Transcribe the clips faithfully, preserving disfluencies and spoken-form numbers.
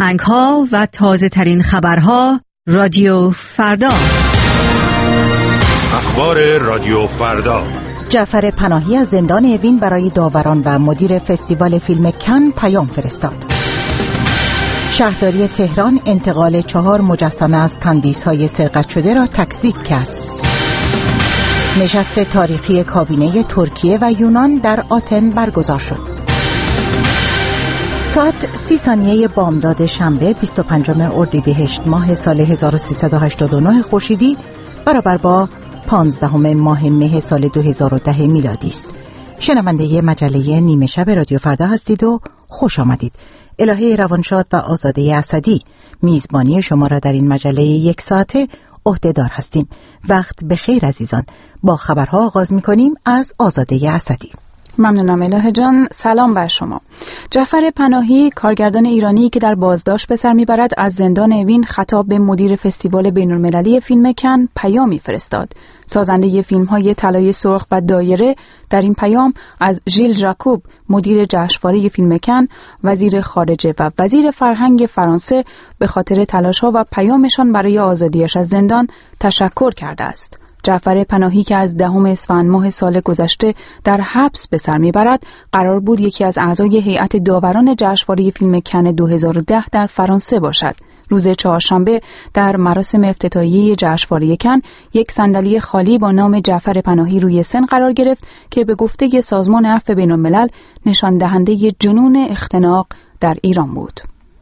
آهنگ‌ها و تازه ترین خبرها. رادیو فردا. اخبار رادیو فردا. جعفر پناهی از زندان اوین برای داوران و مدیر فستیوال فیلم کن پیام فرستاد. شهرداری تهران انتقال چهار مجسمه از تندیس‌های سرقت شده را تکذیب کرد. نشست تاریخی کابینه ترکیه و یونان در آتن برگزار شد. ساعت سی ثانیه بامداد شنبه بیست و پنجم اردیبهشت ماه سال هزار و سیصد و هشتاد و نه خورشیدی برابر با پانزدهم ماه مه سال دو هزار و ده میلادی است. شنونده مجله نیمه شب رادیو فردا هستید و خوش آمدید. الهه روانشاد و آزاده اسدی میزبانی شما را در این مجله یک ساعته عهده‌دار هستیم. وقت بخیر عزیزان. با خبرها آغاز می‌کنیم از آزاده اسدی. ممنونم الهه جان. سلام بر شما. جعفر پناهی، کارگردان ایرانی که در بازداشت به سر میبرد، از زندان اوین خطاب به مدیر فستیوال بین‌المللی فیلم کن پیامی فرستاد. سازنده فیلم‌های طلای سرخ و دایره در این پیام از ژیل ژاکوب، مدیر جشنواره فیلم کن، وزیر خارجه و وزیر فرهنگ فرانسه به خاطر تلاش‌ها و پیامشان برای آزادیش از زندان تشکر کرده است. جعفر پناهی که از دهم اسفند ماه سال گذشته در حبس به سر میبرد، قرار بود یکی از اعضای هیئت داوران جشنواره فیلم کن دو هزار و ده در فرانسه باشد. روز چهارشنبه در مراسم افتتاحیه جشنواره کن یک صندلی خالی با نام جعفر پناهی روی سن قرار گرفت که به گفته سازمان عفو بین‌الملل نشان دهنده جنون اختناق در ایران بود.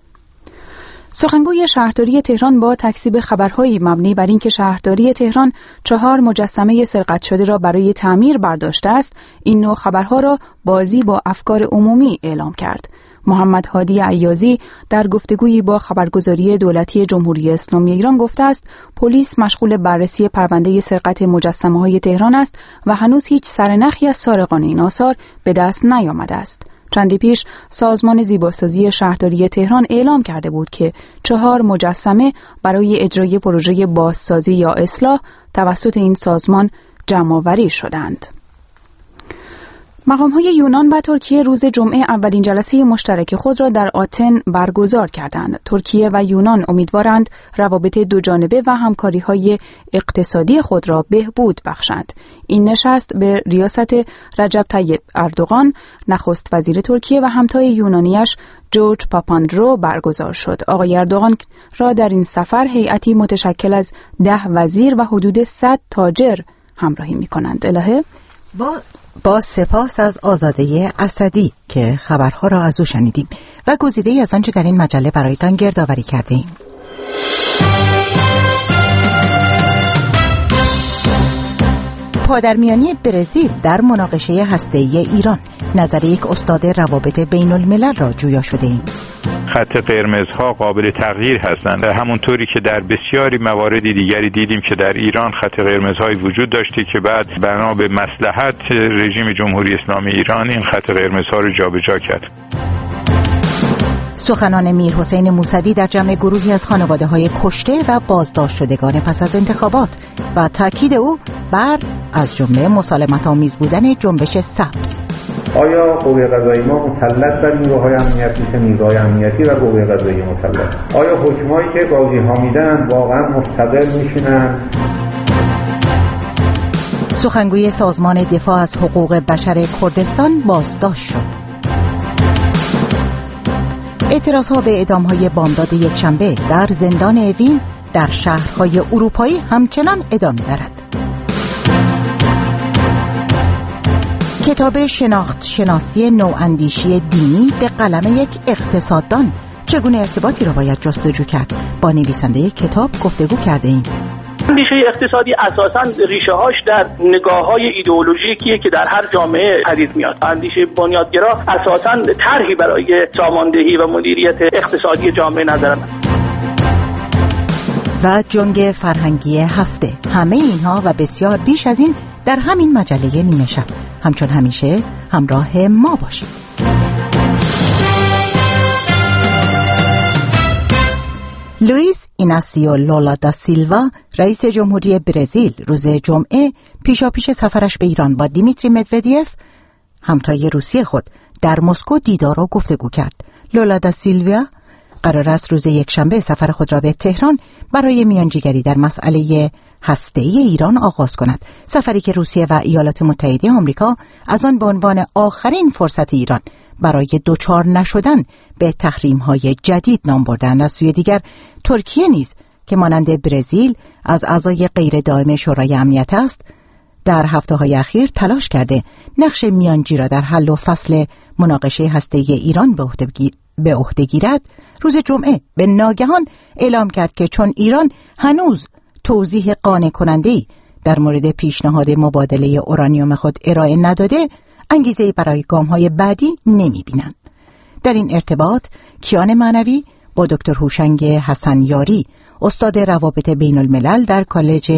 سخنگوی شهرداری تهران با تکذیب خبرهایی مبنی بر اینکه شهرداری تهران چهار مجسمه سرقت شده را برای تعمیر برداشته است، این نوع خبرها را بازی با افکار عمومی اعلام کرد. محمد هادی عیازی در گفتگویی با خبرگزاری دولتی جمهوری اسلامی ایران گفته است پلیس مشغول بررسی پرونده سرقت مجسمه‌های تهران است و هنوز هیچ سرنخی از سارقان این آثار به دست نیامده است. چندی پیش سازمان زیباسازی شهرداری تهران اعلام کرده بود که چهار مجسمه برای اجرای پروژه بازسازی یا اصلاح توسط این سازمان جمع‌آوری شدند. مقام‌های یونان و ترکیه روز جمعه اولین جلسه مشترک خود را در آتن برگزار کردند. ترکیه و یونان امیدوارند روابط دوجانبه و همکاری‌های اقتصادی خود را بهبود بخشند. این نشست به ریاست رجب طیب اردوغان، نخست وزیر ترکیه و همتای یونانیش جورج پاپاندرو برگزار شد. آقای اردوغان را در این سفر هیئتی متشکل از ده وزیر و حدود صد تاجر همراهی می‌کنند. الهه با با سپاس از آزاده اسدی که خبرها را از او شنیدیم و گزیده‌ای از آنچه در این مجله برایتان گردآوری کرده‌ایم. پادرمیانی برزیل در مناقشه هسته‌ای ایران، نظر یک استاد روابط بین الملل را جویا شده ایم. خط قرمزها قابل تغییر هستند، همونطوری که در بسیاری موارد دیگری دیدیم که در ایران خط قرمزهایی وجود داشتی که بعد بنا به مصلحت رژیم جمهوری اسلامی ایران این خط قرمزها رو جابجا کرد. سخنان میر حسین موسوی در جمع گروهی از خانواده‌های کشته و بازداشت شدگان پس از انتخابات و تاکید او بر از جمله مسالمت‌آمیز بودن جنبش سبز. آیا قوه قضایی ما مسلط بر نیروهای امنیتی مثل نیروهای امنیتی و قوه قضایی مسلط؟ آیا حکمایی که قاضی‌ها میدن واقعا مستقل میشینن؟ سخنگوی سازمان دفاع از حقوق بشر کردستان بازداشت شد. اعتراضها به اعدام‌های بامداد یکشنبه در زندان اوین در شهرهای اروپایی همچنان ادامه دارد. کتاب شناخت شناسی نواندیشی دینی به قلم یک اقتصاددان، چگونه ارتباطی را باید جستجو کرد؟ با نویسنده کتاب گفتگو کرده ایم. اندیشه اقتصادی اساساً ریشه هاش در نگاه‌های ایدئولوژیکیه که در هر جامعه پدید میاد. اندیشه بنیادگرا اساساً طرحی برای ساماندهی و مدیریت اقتصادی جامعه ندارن. و جنگ فرهنگی هفته، همه اینها و بسیار بیش از این در همین مجله نیمه شب. همچون همیشه همراه ما باشید. لوئیس ایناسیو لولا دا سیلوا، رئیس جمهوری برزیل، روز جمعه پیشاپیش سفرش به ایران با دیمیتری مدودیف، همتای روسی خود، در مسکو دیدار و گفتگو کرد. لولا دا سیلوا قرار است روز یکشنبه سفر خود را به تهران برای میانجیگری در مسئله هسته‌ای ایران آغاز کند. سفری که روسیه و ایالات متحده آمریکا از آن به عنوان آخرین فرصت ایران برای دوچار نشدن به تحریم‌های جدید نام بردند. از سوی دیگر ترکیه نیز که مانند برزیل از اعضای غیر دائم شورای امنیت است، در هفته‌های اخیر تلاش کرده نقش میانجی را در حل و فصل مناقشه هسته‌ای ایران به عهده به عهده گیرد. روز جمعه به ناگهان اعلام کرد که چون ایران هنوز توضیح قانع کننده‌ای در مورد پیشنهاد مبادله اورانیوم خود ارائه نداده، انگیزه‌ای برای گام‌های بعدی نمی‌بینند. در این ارتباط کیان معنوی با دکتر هوشنگ حسن یاری، استاد روابط بین الملل در کالج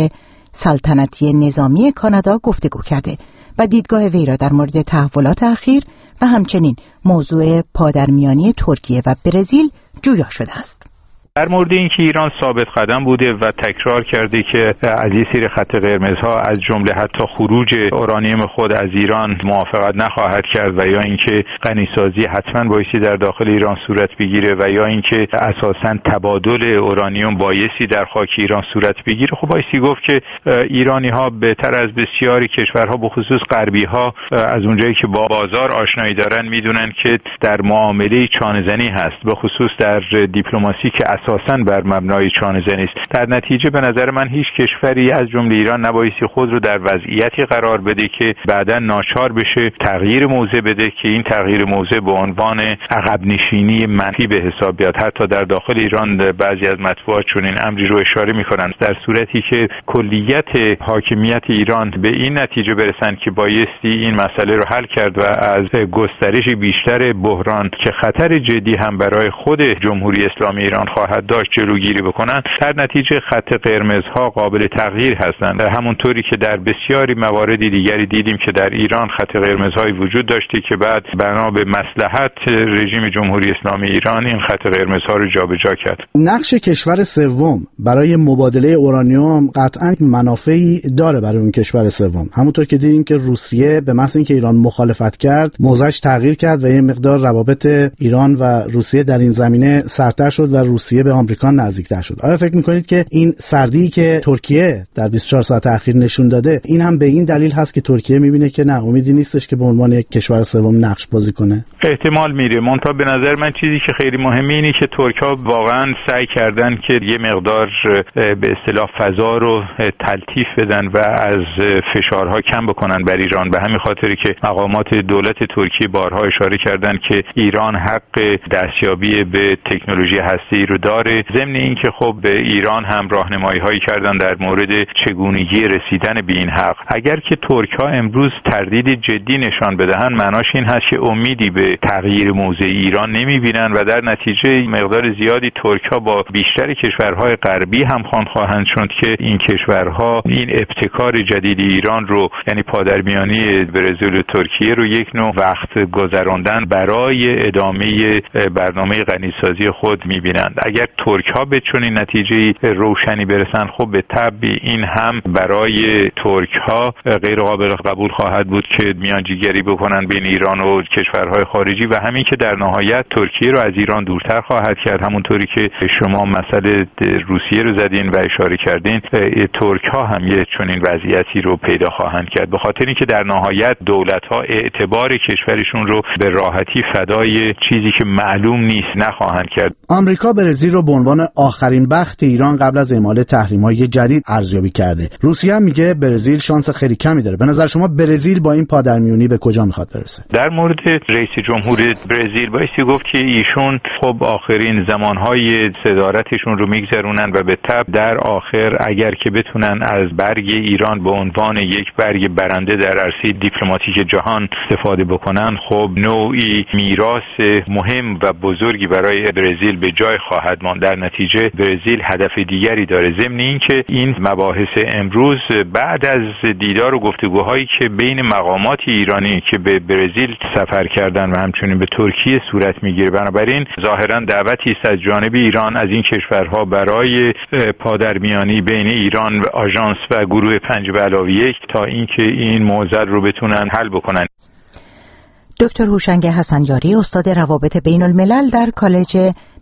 سلطنتی نظامی کانادا گفتگو کرده و دیدگاه وی را در مورد تحولات اخیر و همچنین موضوع پادرمیانی ترکیه و برزیل جویا شده است. در مورد اینکه ایران ثابت قدم بوده و تکرار کرده که از این سری خط قرمزها از جمله حتی خروج اورانیوم خود از ایران موافقت نخواهد کرد و یا اینکه غنیسازی حتما بایستی در داخل ایران صورت بگیره و یا اینکه اساساً تبادل اورانیوم بایستی در خاک ایران صورت بگیره، خب بایستی گفت که ایرانی ها بهتر از بسیاری کشورها به خصوص غربی ها از اونجایی که با بازار آشنایی دارن میدونن که در معامله چانه‌زنی هست، به خصوص در دیپلماسی که اساساً بر مبنای چانه‌زنی است. در نتیجه به نظر من هیچ کشوری از جمله ایران نبایستی خود رو در وضعیتی قرار بده که بعداً ناچار بشه تغییر موضع بده که این تغییر موضع به عنوان عقب نشینی منفی به حساب بیاد. حتی در داخل ایران بعضی از مطبوعات چنین امری رو اشاره می‌کنند، در صورتی که کلیت حاکمیت ایران به این نتیجه برسن که بایستی این مسئله رو حل کرد و از گسترش بیشتر بحران که خطر جدی هم برای خود جمهوری اسلامی ایران خواهد داشت جلوگیری بکنن، در نتیجه خط قرمزها قابل تغییر هستند. همونطوری که در بسیاری موارد دیگری دیدیم که در ایران خط قرمزهایی وجود داشته که بعد بنا به مصلحت رژیم جمهوری اسلامی ایران این خط قرمزها رو جابجا کرد. نقش کشور سوم برای مبادله اورانیوم قطعاً منافعی داره برای اون کشور سوم. همونطور که دیدیم که روسیه به محض اینکه ایران مخالفت کرد، موضعش تغییر کرد و یه مقدار روابط ایران و روسیه در این زمینه سرتر شد و روسیه به آمریکا نزدیکتر شد. آیا فکر می‌کنید که این سردی که ترکیه در بیست و چهار ساعت اخیر نشون داده، این هم به این دلیل هست که ترکیه می‌بینه که نه امیدی نیستش که به عنوان یک کشور سوم نقش بازی کنه؟ احتمال میره. منتها به نظر من چیزی که خیلی مهمه اینه که ترک‌ها واقعاً سعی کردن که یه مقدار به اصطلاح فضا رو تلطیف بدن و از فشارها کم بکنن بر ایران. به همین خاطری که مقامات دولت ترکیه بارها اشاره کردن که ایران حق دستیابی به تکنولوژی هسته‌ای رو داره. ضمن اینکه خب به ایران هم راهنمایی‌هایی کردن در مورد چگونگی رسیدن به این حق. اگر که ترک‌ها امروز تردید جدی نشان بدهن، معناش این هست که امیدی به تغییر موضع ایران نمی‌بینن و در نتیجه مقدار زیادی ترک‌ها با بیشتر کشورهای غربی هم خوان خواهند شد که این کشورها این ابتکار جدید ایران رو، یعنی پادرمیانی برزیل و ترکیه رو، یک نوع وقت گذراندن برای ادامه برنامه غنیسازی خود می‌بینند. اگر ترک‌ها به چنین نتیجه روشنی برسن، خب به طبع این هم برای ترک‌ها غیر قابل قبول خواهد بود که میانجیگری بکنن بین ایران و کشورهای خارجی و همین که در نهایت ترکیه رو از ایران دورتر خواهد کرد. همونطوری که شما مسئله روسیه رو زدین و اشاره کردین، ترک‌ها هم یه چنین وضعیتی رو پیدا خواهند کرد، به خاطر اینکه در نهایت دولت‌ها اعتبار کشورشون رو به راحتی فدای چیزی که معلوم نیست نخواهند کرد. آمریکا برزیل رو به عنوان آخرین بخت ایران قبل از اعمال تحریم‌های جدید ارزیابی کرده. روسیه هم میگه برزیل شانس خیلی کمی داره. به نظر شما برزیل با این پادرمیونی به کجا میخواد برسه؟ در مورد رئیس جمهور برزیل بایستی گفت که ایشون خب آخرین زمانهای صدارتشون رو میگذرونن و به تبع در آخر اگر که بتونن از برگ ایران به عنوان یک برگ برنده در عرصه دیپلماتیک جهان استفاده بکنن، خب نوعی میراث مهم و بزرگی برای برزیل به جای خواهد ماند. در نتیجه برزیل هدف دیگری داره، ضمن اینکه این مباحث امروز بعد از دیدار و گفتگوهایی که بین مقامات ایرانی که به برزیل سفر کردن و همچنین به ترکیه صورت میگیره، بنابراین ظاهرا دعوتی است از جانب ایران از این کشورها برای پادرمیانی بین ایران و آژانس و گروه پنج به علاوه یک تا اینکه این معضل رو بتونن حل بکنن. دکتر هوشنگ حسن یاری، استاد روابط بین الملل در کالج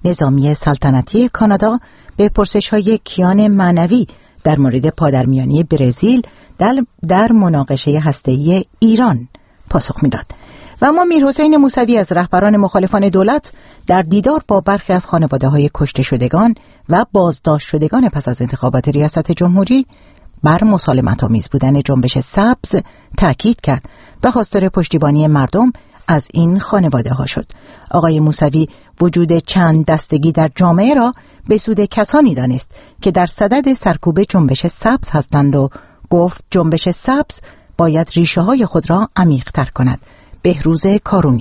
نظامی سلطنتی کانادا به پرسش‌های کیان معنوی در مورد پادرمیانی برزیل در, در مناقشه هسته‌ای ایران پاسخ می‌داد. و اما میرحسین موسوی از رهبران مخالفان دولت در دیدار با برخی از خانواده‌های کشته شدگان و بازداشت شدگان پس از انتخابات ریاست جمهوری بر مسالمت‌آمیز بودن جنبش سبز تاکید کرد و خواستار پشتیبانی مردم از این خانواده‌ها شد. آقای موسوی وجود چند دستگی در جامعه را به سود کسانی دانست که در صدد سرکوب جنبش سبز هستند و گفت جنبش سبز باید ریشه‌های خود را عمیق‌تر کند. بهروز کارونی: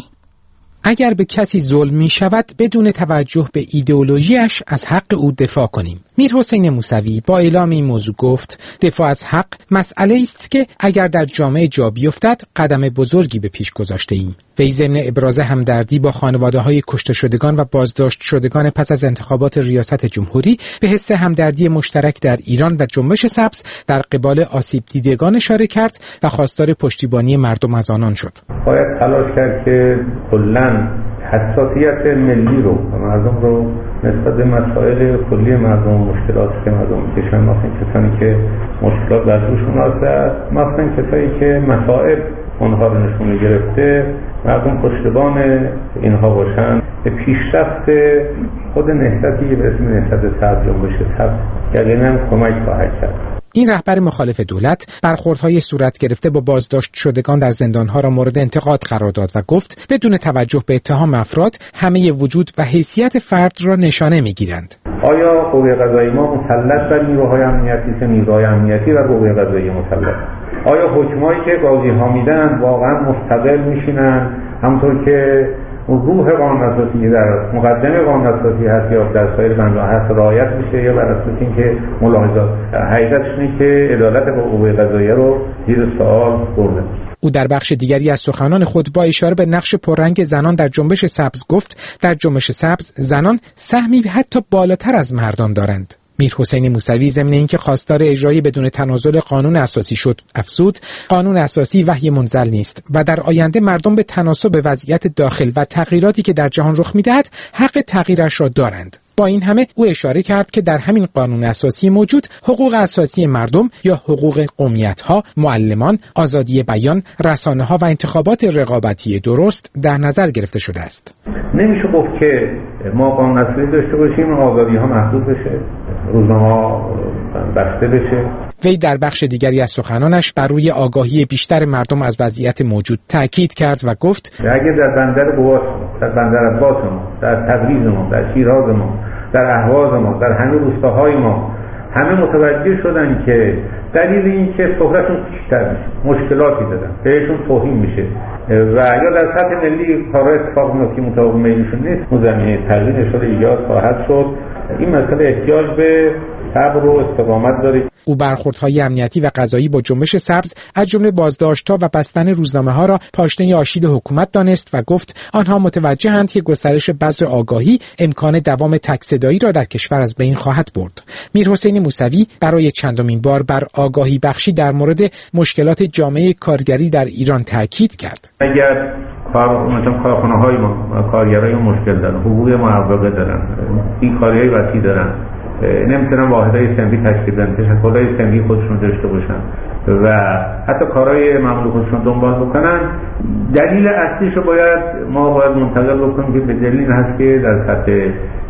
اگر به کسی ظلم می شود بدون توجه به ایدئولوژیش از حق او دفاع کنیم. میرحسین موسوی با اعلام این موضوع گفت دفاع از حق مسئله است که اگر در جامعه جا بیفتد قدم بزرگی به پیش گذاشته ایم. وی ضمن ابراز همدردی با خانواده‌های کشته شدگان و بازداشت شدگان پس از انتخابات ریاست جمهوری به حس همدردی مشترک در ایران و جنبش سبز در قبال آسیب دیدگان اشاره کرد و خواستار پشتیبانی مردم از آنان شد. باید تلاش کرد که کلاً حساسیت ملی رو مردم رو نسبت به مسائل کلی مردم، مشکلات که مردم میکشن، مثلا کسانی که مشکلات در دوشون هست، مثلا کسایی که مصائب اونها رو نشون گرفته، مردم پشتیبان اینها باشن. به پیشرفت خود نهضتی به اسم نهضت سبز جنبش سبز یقینا کمک خواهد کرد. این رهبر مخالف دولت برخوردهای صورت گرفته با بازداشت شدگان در زندانها را مورد انتقاد قرار داد و گفت بدون توجه به اتهام افراد همه وجود و حیثیت فرد را نشانه می‌گیرند. آیا قوه قضاییه ما مسلط بر نیروهای امنیتی است، نیروهای امنیتی و قوه قضاییه مسلط؟ آیا حکمایی که قاضی‌ها میدن واقعا مستقل میشینن همونطور که روح قانون اساسی در مقدمه قانون اساسی هست یا در سایر بندها هست رعایت میشه، یا بر اساس اینکه ملاحظات حقیقتش اینه که عدالت قوه قضاییه رو زیر سوال برده؟ او در بخش دیگری از سخنان خود با اشاره به نقش پررنگ زنان در جنبش سبز گفت در جنبش سبز زنان سهمی حتی بالاتر از مردان دارند. میرحسین موسوی ضمن اینکه خواستار اجرای بدون تنازل قانون اساسی شد افزود قانون اساسی وحی منزل نیست و در آینده مردم به تناسب وضعیت داخل و تغییراتی که در جهان رخ می‌دهد حق تغییرش را دارند. با این همه او اشاره کرد که در همین قانون اساسی موجود حقوق اساسی مردم یا حقوق قومیت‌ها، معلمان، آزادی بیان، رسانه‌ها و انتخابات رقابتی درست در نظر گرفته شده است. نمیشه گفت که ما قانون اساسی داشته باشیم و آزادی‌ها محدود بشه، روزنامه‌ها بسته بشه. وی در بخش دیگری از سخنانش بر روی آگاهی بیشتر مردم از وضعیت موجود تاکید کرد و گفت اگر در بندر قواس، در بندر عباس ما، در تبریز ما، در شیراز ما، در اهواز ما، در همه روستاهای ما همه متوجه شدن که دلیل این که شهرتشون بیشتر میشه، مشکلاتی دارن، بهشون توهین میشه و یا در سطح ملی کار اتفاق میفته که مطابق میلشون نیست، اون زمینه تغییر شده ایجاد خواهد شد. این مسئله احتیاج به صبر و استقامت داره. او برخوردهای امنیتی و قضایی با جنبش سبز از جمله بازداشت‌ها و بستن روزنامه‌ها را پاشنه آشیل حکومت دانست و گفت آنها متوجه‌اند که گسترش بذر آگاهی امکان دوام تک‌صدایی را در کشور از بین خواهد برد. میرحسین موسوی برای چندمین بار بر آگاهی بخشی در مورد مشکلات جامعه کارگری در ایران تاکید کرد. اگر کار مثلا کارخانه‌های ما کارگرای مشکل دارن، حقوق معوقه دارن، بیکاریای وسیع دارن، نمیتونن واحدهای صنفی تشکیل بدن، تشکل‌های صنفی خودشون داشته باشن و حتی کارهای معمول خودشون دنبال بکنن، دلیل اصلیش رو باید ما باید منتقل بکنیم که به دلیل هست که در سطح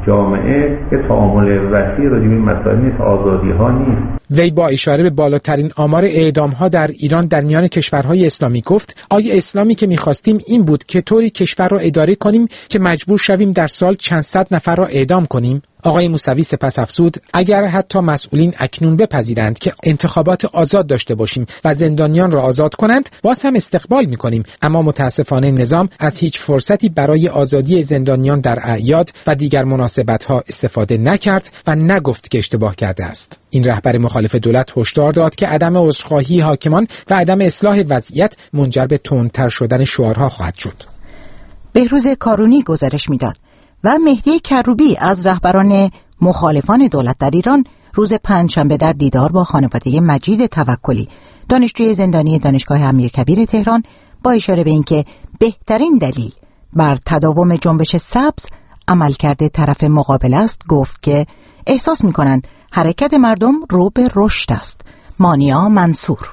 جامعه که تعامل وسیع راجع به مسائل نیست، آزادی ها نیست. وی با اشاره به بالاترین آمار اعدام ها در ایران در میان کشورهای اسلامی گفت آیا اسلامی که می‌خواستیم این بود که طوری کشور را اداره کنیم که مجبور شویم در سال چند صد نفر را اعدام کنیم؟ آقای موسوی سپس افزود اگر حتی مسئولین اکنون بپذیرند که انتخابات آزاد داشته باشیم و زندانیان را آزاد کنند باز هم استقبال می‌کنیم، اما متاسفانه نظام از هیچ فرصتی برای آزادی زندانیان در اعیاد و دیگر مناسبت‌ها استفاده نکرد و نگفت که اشتباه کرده است. این رهبر مخالف دولت هشدار داد که عدم عذرخواهی حاکمان و عدم اصلاح وضعیت منجر به تندتر شدن شعارها خواهد شد. بهروز کارونی گزارش می‌داد. و مهدی کروبی از رهبران مخالفان دولت در ایران روز پنجشنبه در دیدار با خانواده مجید توکلی دانشجوی زندانی دانشگاه امیرکبیر تهران با اشاره به اینکه بهترین دلیل بر تداوم جنبش سبز عملکرد طرف مقابل است گفت که احساس می‌کنند حرکت مردم رو به رشد است. مانیا منصور: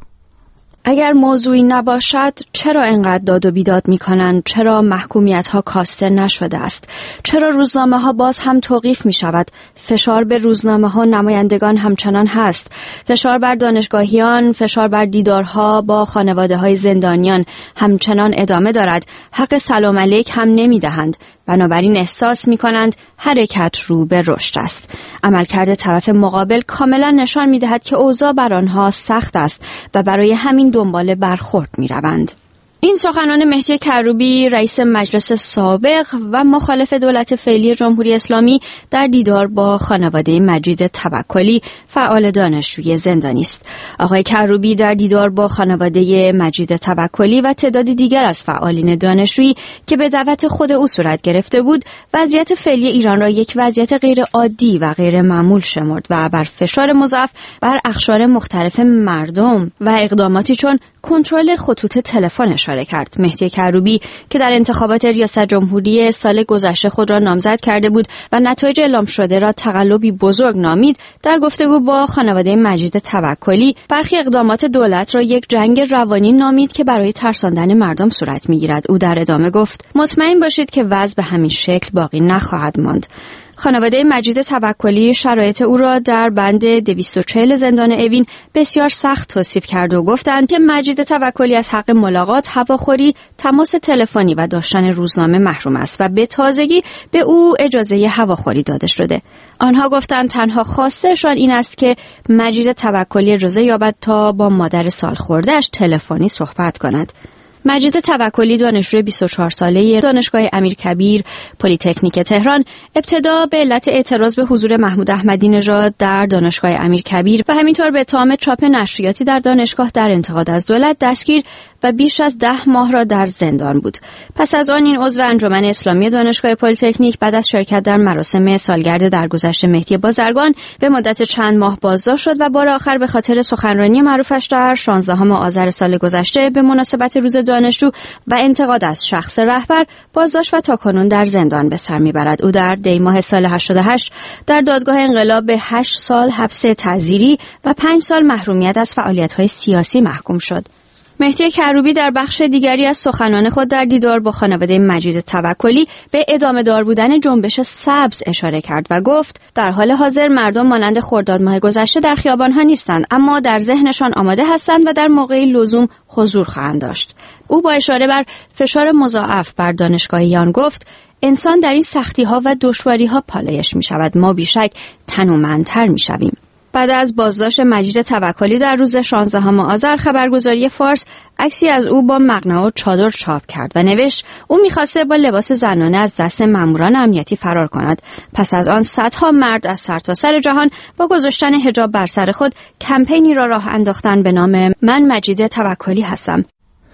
اگر موضوعی نباشد چرا انقدر داد و بیداد میکنند؟ چرا محکومیت ها کاسته نشده است؟ چرا روزنامه ها باز هم توقیف می شود؟ فشار به روزنامه ها نمایندگان همچنان هست. فشار بر دانشگاهیان، فشار بر دیدارها با خانواده های زندانیان همچنان ادامه دارد. حق سلام علیک هم نمی دهند. بنابراین احساس می کنند حرکت رو به رشد است. عملکرد طرف مقابل کاملا نشان می دهد که اوضاع بر آنها سخت است و برای همین دنبال برخورد می روند. این سخنان مهدی کروبی، رئیس مجلس سابق و مخالف دولت فعلی جمهوری اسلامی، در دیدار با خانواده مجید توکلی، فعال دانشجوی زندانی است. آقای کروبی در دیدار با خانواده مجید توکلی و تعدادی دیگر از فعالین دانشجویی که به دعوت خود او صورت گرفته بود، وضعیت فعلی ایران را یک وضعیت غیر عادی و غیر معمول شمرد و بر فشار مضاعف بر اقشار مختلف مردم و اقداماتی چون کنترل خطوط تلفن اشاره کرد. مهدی کروبی که در انتخابات ریاست جمهوری سال گذشته خود را نامزد کرده بود و نتایج اعلام شده را تقلبی بزرگ نامید، در گفتگو با خانواده مجید توکلی برخی اقدامات دولت را یک جنگ روانی نامید که برای ترساندن مردم صورت می‌گیرد. او در ادامه گفت: مطمئن باشید که وضع به همین شکل باقی نخواهد ماند. خانواده مجید توکلی شرایط او را در بند دویست و چهل زندان اوین بسیار سخت توصیف کرد و گفتند که مجید توکلی از حق ملاقات، هواخوری، تماس تلفنی و داشتن روزنامه محروم است و به تازگی به او اجازه هواخوری داده شده. آنها گفتند تنها خواستهشان این است که مجید توکلی اجازه یابد تا با مادر سالخورده‌اش تلفنی صحبت کند. مجید توکلی، دانشجوی بیست و چهار ساله دانشگاه امیرکبیر پلی‌تکنیک تهران، ابتدا به علت اعتراض به حضور محمود احمدی نژاد در دانشگاه امیرکبیر و همینطور به اتهام چاپ نشریاتی در دانشگاه در انتقاد از دولت دستگیر و بیش از ده ماه را در زندان بود. پس از آن این عضو انجمن اسلامی دانشگاه پلی‌تکنیک بعد از شرکت در مراسم سالگرد درگذشت مهدی بازرگان به مدت چند ماه بازداشت شد و بار آخر به خاطر سخنرانی معروفش در شانزدهم آذر سال گذشته به مناسبت روز دانشجو و انتقاد از شخص رهبر بازداشت و تاکنون در زندان به سر میبرد. او در دی ماه سال هشتاد و هشت در دادگاه انقلاب به هشت سال حبس تعزیری و پنج سال محرومیت از فعالیت‌های سیاسی محکوم شد. مهدی کروبی در بخش دیگری از سخنان خود در دیدار با خانواده مجید توکلی به ادامه دار بودن جنبش سبز اشاره کرد و گفت در حال حاضر مردم مانند خرداد ماه گذشته در خیابان‌ها نیستند، اما در ذهنشان آماده هستند و در موقعی لزوم حضور خواهند داشت. او با اشاره بر فشار مضاعف بر دانشگاهیان گفت انسان در این سختی‌ها و دشواری‌ها پالایش می‌شود، ما بیشک تنومندتر می‌شویم. بعد از بازداشت مجید توکلی در روز شانزدهم آذر خبرگزاری فارس عکسی از او با مقنعه و چادر چاپ کرد و نوشت او می‌خواسته با لباس زنانه از دست ماموران امنیتی فرار کند. پس از آن صدها مرد از سرتاسر جهان با گذاشتن حجاب بر سر خود کمپینی را راه انداختن به نام من مجید توکلی هستم.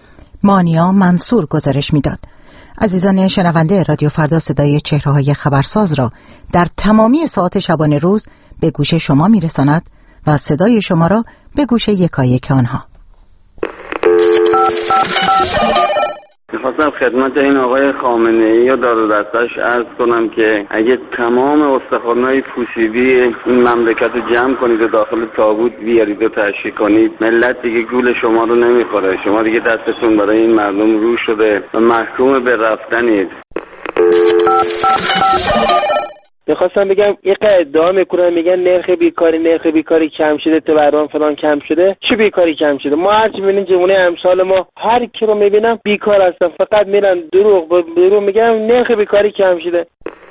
مانیا منصور گزارش می‌داد. عزیزان شنونده، رادیو فردا صدای چهره‌های خبرساز را در تمامی ساعات شبانه روز به گوش شما میرساند و صدای شما را به گوش یکایک آنها. میخواستم خدمت این آقای خامنه‌ای و دار و دستش عرض کنم که اگه تمام استخوان‌های پوسیدی این مملکت رو جمع کنید و داخل تابوت بیارید و تشییع کنید، ملت دیگه گول شما رو نمیخوره. شما دیگه دستتون برای این مردم رو شده و محکوم به رفتنید. میخواستم بگم یه ادعا میکنن میگن نرخ بیکاری نرخ بیکاری کم شده، تورم فلان کم شده. چی بیکاری کم شده؟ ما هرچی میبینیم جوونه امثال ما هر کی رو میبینم بیکار هستن، فقط میرن دروغ به دروغ میگن نرخ بیکاری کم شده.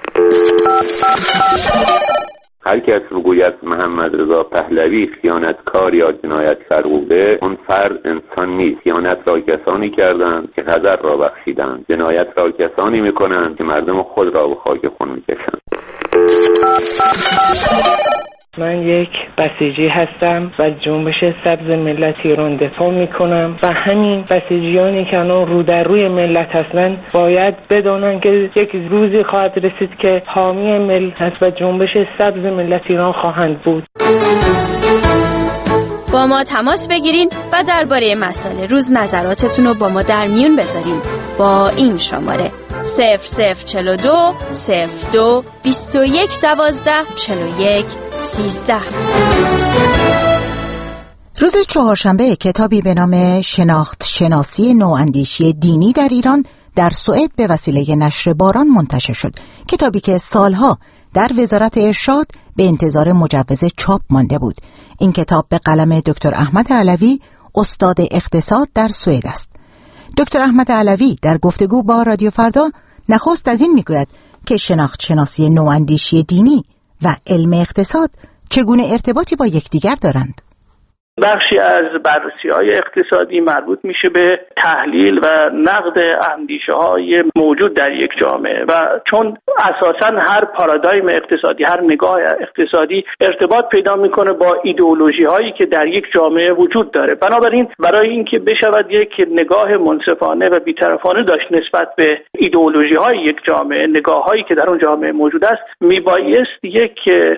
هر کس بگوید محمد رضا پهلوی خیانتکار یا جنایتکار بوده، اون فرد انسان نیست. خیانت را کسانی کردند که خطر را بخشیدند، جنایت را کسانی میکنند که مردم خود را به خاک خون میکشند. من یک بسیجی هستم و جنبش سبز ملت ایران دفاع میکنم و همین بسیجیانی که الان رو در روی ملت هستند باید بدونن که یک روزی خواهد رسید که حامی ملت و جنبش سبز ملت ایران خواهند بود. با ما تماس بگیرین و درباره مسائل روز نظراتتون رو با ما در میون بذارین با این شماره صفر صفر چلو دو صفر دو بیست و یک دوازده چلو یک سیزده. روز چهارشنبه کتابی به نام شناخت شناسی نواندیشی دینی در ایران در سوئد به وسیله نشر باران منتشر شد. کتابی که سالها در وزارت ارشاد به انتظار مجوز چاپ مانده بود. این کتاب به قلم دکتر احمد علوی، استاد اقتصاد در سوئد است. دکتر احمد علوی در گفتگو با رادیو فردا نخست از این میگوید که شناخت شناسی نواندیشی دینی و علم اقتصاد چگونه ارتباطی با یکدیگر دارند. بخشی از بررسی‌های اقتصادی مربوط میشه به تحلیل و نقد اندیشه‌های موجود در یک جامعه و چون اساساً هر پارادایم اقتصادی، هر نگاه اقتصادی ارتباط پیدا میکنه با ایدئولوژی‌هایی که در یک جامعه وجود داره. بنابراین برای اینکه بشود یک نگاه منصفانه و بی‌طرفانه داشت نسبت به ایدئولوژی‌های یک جامعه، نگاه‌هایی که در اون جامعه موجود است، میبایست یک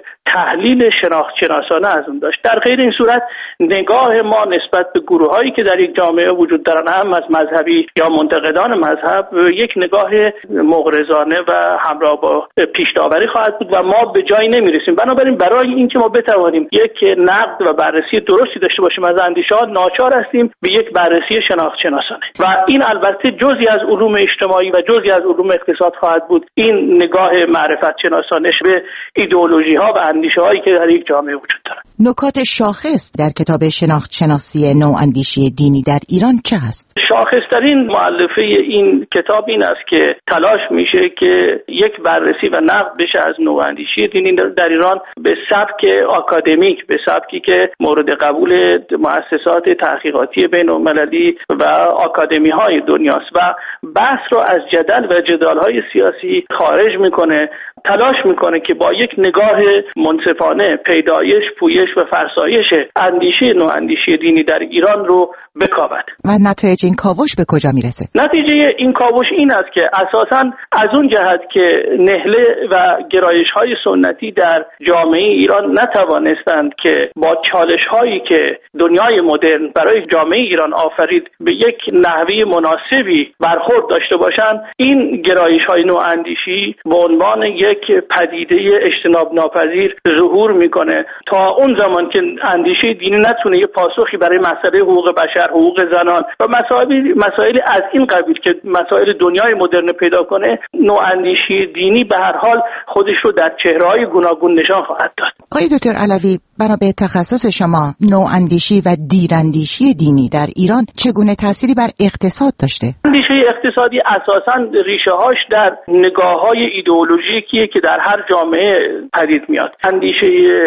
تحلیل شناخت شناسانه از اون داشت. در غیر این صورت نگاه ما نسبت به گروه‌هایی که در یک جامعه وجود دارن، هم از مذهبی یا منتقدان مذهب، یک نگاه مغرضانه و همراه با پیش‌داوری خواهد بود و ما به جایی نمی‌رسیم. بنابراین برای اینکه ما بتوانیم یک نقد و بررسی درستی داشته باشیم از اندیشه‌ها، ناچار هستیم به یک بررسی شناخت شناسانه و این البته جزئی از علوم اجتماعی و جزئی از علوم اقتصاد خواهد بود. این نگاه معرفت شناسانه به ایدئولوژی‌ها و اندیشه‌هایی که در یک جامعه وجود دارند. نکات شاخص در کتاب شناخت شناسی نواندیشی دینی در ایران چه است؟ شاخص‌ترین مؤلفه این کتاب این است که تلاش میشه که یک بررسی و نقد بشه از نواندیشی دینی در ایران به سبک آکادمیک، به سبکی که مورد قبول مؤسسات تحقیقاتی بین‌المللی و آکادمی‌های دنیاست و بحث رو از جدل و جدال‌های سیاسی خارج میکنه. تلاش میکنه که با یک نگاه منصفانه پیدایش، پویش و فرسایش اندیشه نواندیشی دینی در ایران رو بکاود. و نتایج این کاوش به کجا میرسه؟ نتیجه این کاوش این است که اساساً از اون جهت که نهله و گرایش‌های سنتی در جامعه ایران نتوانستند که با چالش‌هایی که دنیای مدرن برای جامعه ایران آفرید به یک نحوه مناسبی برخورد داشته باشند، این گرایش‌های نواندیشی به عنوان یک پدیده اجتناب ناپذیر ظهور میکنه تا اون زمان که اندیشه دینی نتونه یه پاسخی برای مسئله حقوق بشر، حقوق زنان و مسائل مسائل از این قبیل که مسائل دنیای مدرن پیدا کنه، نواندیشی دینی به هر حال خودش رو در چهره‌های گوناگون نشان خواهد داد. آقای دکتر علوی، بنا به تخصص شما، نواندیشی و دیراندیشی دینی در ایران چگونه تأثیری بر اقتصاد داشته؟ اندیشه اقتصادی اساساً ریشه‌هاش در نگاه‌های ایدئولوژیکیه که در هر جامعه پدید میاد. اندیشه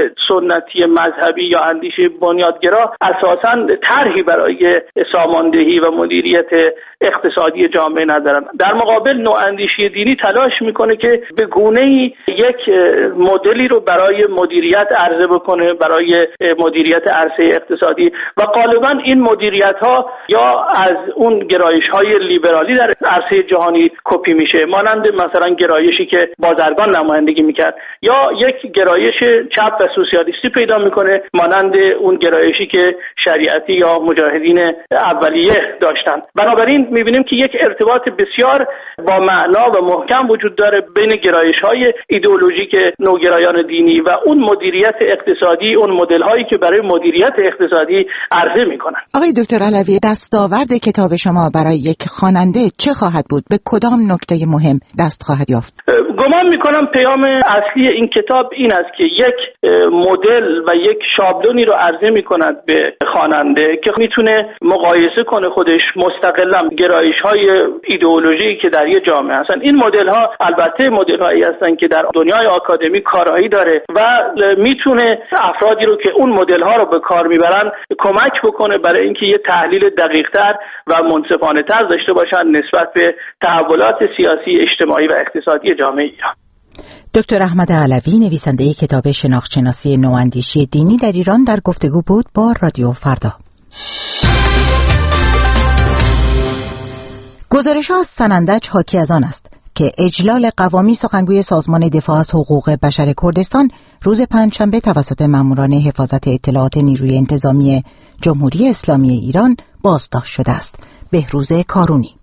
سنتی مذهبی یا اندیشه بنیادگرا اساساً طرحی برای ساماندهی و مدیریت اقتصادی جامعه ندارن. در مقابل نواندیشی دینی تلاش میکنه که به گونه‌ای یک مدلی رو برای مدیریت عرضه بکنه، برای مدیریت عرصه اقتصادی و غالبا این مدیریت‌ها یا از اون گرایش‌های لیبرالی در عرصه جهانی کپی میشه، مانند مثلا گرایشی که بازرگان نمایندگی میکرد، یا یک گرایش چپ و سوسیالیستی پیدا میکنه مانند اون گرایشی که شریعتی یا مجاهدین اولیه داشتن. بنابراین میبینیم که یک ارتباط بسیار با معنا و محکم وجود داره بین گرایش‌های ایدئولوژیک نوگرایان دینی و اون مدیریت اقتصادی، اون مدل‌هایی که برای مدیریت اقتصادی عرضه میکنن. آقای دکتر علوی، دستاورد کتاب شما برای یک خواننده چه خواهد بود؟ به کدام نکته مهم دست خواهد یافت؟ گمان میکنم پیام اصلی این کتاب این است که یک مدل و یک شابلونی رو عرضه میکند به خواننده که میتونه مقایسه کنه خودش مستقلا گرایش‌های ایدئولوژیکی که در یه جامعه هستن. این مدل‌ها البته مدل‌هایی هستن که در دنیای آکادمی کارایی داره و میتونه افرادی رو که اون مدل‌ها رو به کار میبرن کمک بکنه برای اینکه یه تحلیل دقیق‌تر و منصفانه‌تر داشته باشن نسبت به تحولات سیاسی، اجتماعی و اقتصادی جامعه ایران. دکتر احمد علوی، نویسنده کتاب شناخت شناسی نواندیشی دینی در ایران، در گفتگو بود با رادیو فردا. گزارش‌ها از سنندج حاکی از آن است که اجلال قوامی سخنگوی سازمان دفاع از حقوق بشر کردستان روز پنجشنبه توسط ماموران حفاظت اطلاعات نیروی انتظامی جمهوری اسلامی ایران بازداشت شده است. بهروز کارونی.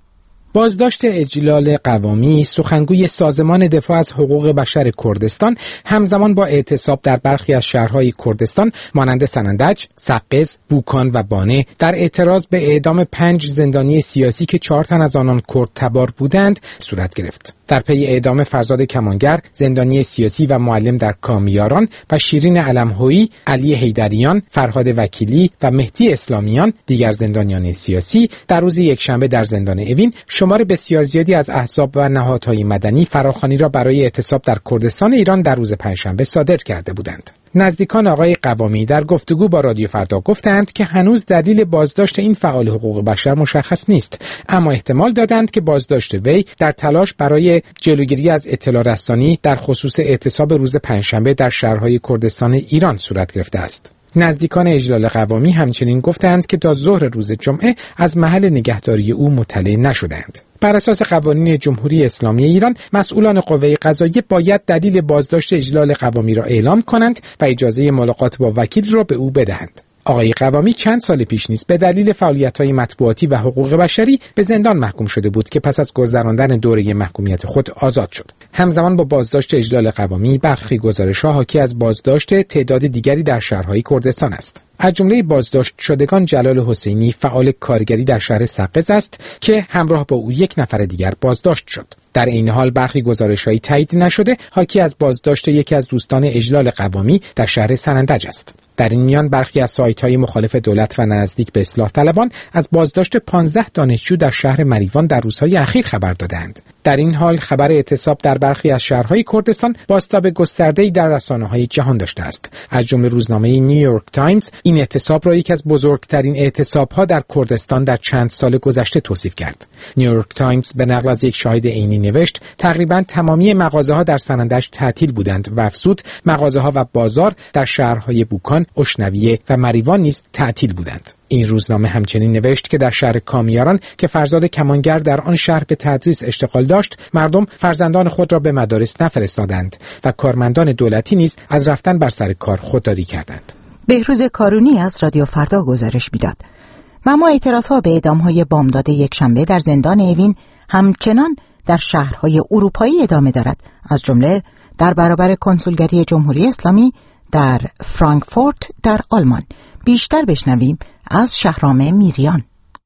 بازداشت اجلال قوامی، سخنگوی سازمان دفاع از حقوق بشر کردستان، همزمان با اعتصاب در برخی از شهرهای کردستان مانند سنندج، سقز، بوکان و بانه در اعتراض به اعدام پنج زندانی سیاسی که چهار تن از آنان کرد تبار بودند صورت گرفت. در پی اعدام فرزاد کمانگر، زندانی سیاسی و معلم در کامیاران، و شیرین علم‌هویی، علی حیدریان، فرهاد وکیلی و مهدی اسلامیان، دیگر زندانیان سیاسی، در روز یکشنبه در زندان اوین شمار بسیار زیادی از احزاب و نهادهای مدنی فراخوانی را برای اعتصاب در کردستان ایران در روز پنجشنبه صادر کرده بودند. نزدیکان آقای قوامی در گفتگو با رادیو فردا گفتند که هنوز دلیل بازداشت این فعال حقوق بشر مشخص نیست، اما احتمال دادند که بازداشت وی در تلاش برای جلوگیری از اطلاع رسانی در خصوص اعتصاب روز پنجشنبه در شهرهای کردستان ایران صورت گرفته است. نزدیکان اجلال قوامی همچنین گفتند که تا ظهر روز جمعه از محل نگهداری او مطلع نشدند. بر اساس قوانین جمهوری اسلامی ایران، مسئولان قوه قضاییه باید دلیل بازداشت اجلال قوامی را اعلام کنند و اجازه ملاقات با وکیل را به او بدهند. آقای قوامی چند سال پیش نیز به دلیل فعالیت‌های مطبوعاتی و حقوق بشری به زندان محکوم شده بود که پس از گذراندن دوره محکومیت خود آزاد شد. همزمان با بازداشت اجلال قوامی، برخی گزارش‌ها حاکی از بازداشت تعداد دیگری در شهرهای کردستان است. از جمله بازداشت شدگان جلال حسینی، فعال کارگری در شهر سقز است که همراه با او یک نفر دیگر بازداشت شد. در این حال برخی گزارش‌های تایید نشده حاکی از بازداشت یکی از دوستان اجلال قوامی در شهر سنندج است. در این میان برخی از سایت‌های مخالف دولت و نزدیک به اصلاح طلبان از بازداشت پانزده دانشجو در شهر مریوان در روزهای اخیر خبر دادند. در این حال خبر اعتصاب در برخی از شهرهای کردستان بازتاب گسترده‌ای در رسانه‌های جهان داشته است. از جمله روزنامه نیویورک تایمز این اعتصاب را یکی از بزرگترین اعتصاب‌ها در کردستان در چند سال گذشته توصیف کرد. نیویورک تایمز به نقل از یک شاهد عینی نوشت تقریباً تمامی مغازه‌ها در سنندج تعطیل بودند و افزود مغازه‌ها و بازار در شهرهای بوکان، اشنویه و مریوان نیز تعطیل بودند. این روزنامه همچنین نوشت که در شهر کامیاران که فرزاد کمانگر در آن شهر به تدریس اشتغال داشت، مردم فرزندان خود را به مدارس نفرستادند و کارمندان دولتی نیز از رفتن بر سر کار خودداری کردند. بهروز کارونی از رادیو فردا گزارش می‌داد. اما اعتراضها به اعدام‌های بامداد یکشنبه در زندان اوین همچنان در شهرهای اروپایی ادامه دارد، از جمله در برابر کنسولگری جمهوری اسلامی در فرانکفورت در آلمان. بیشتر بشنویم از شهرام میریان.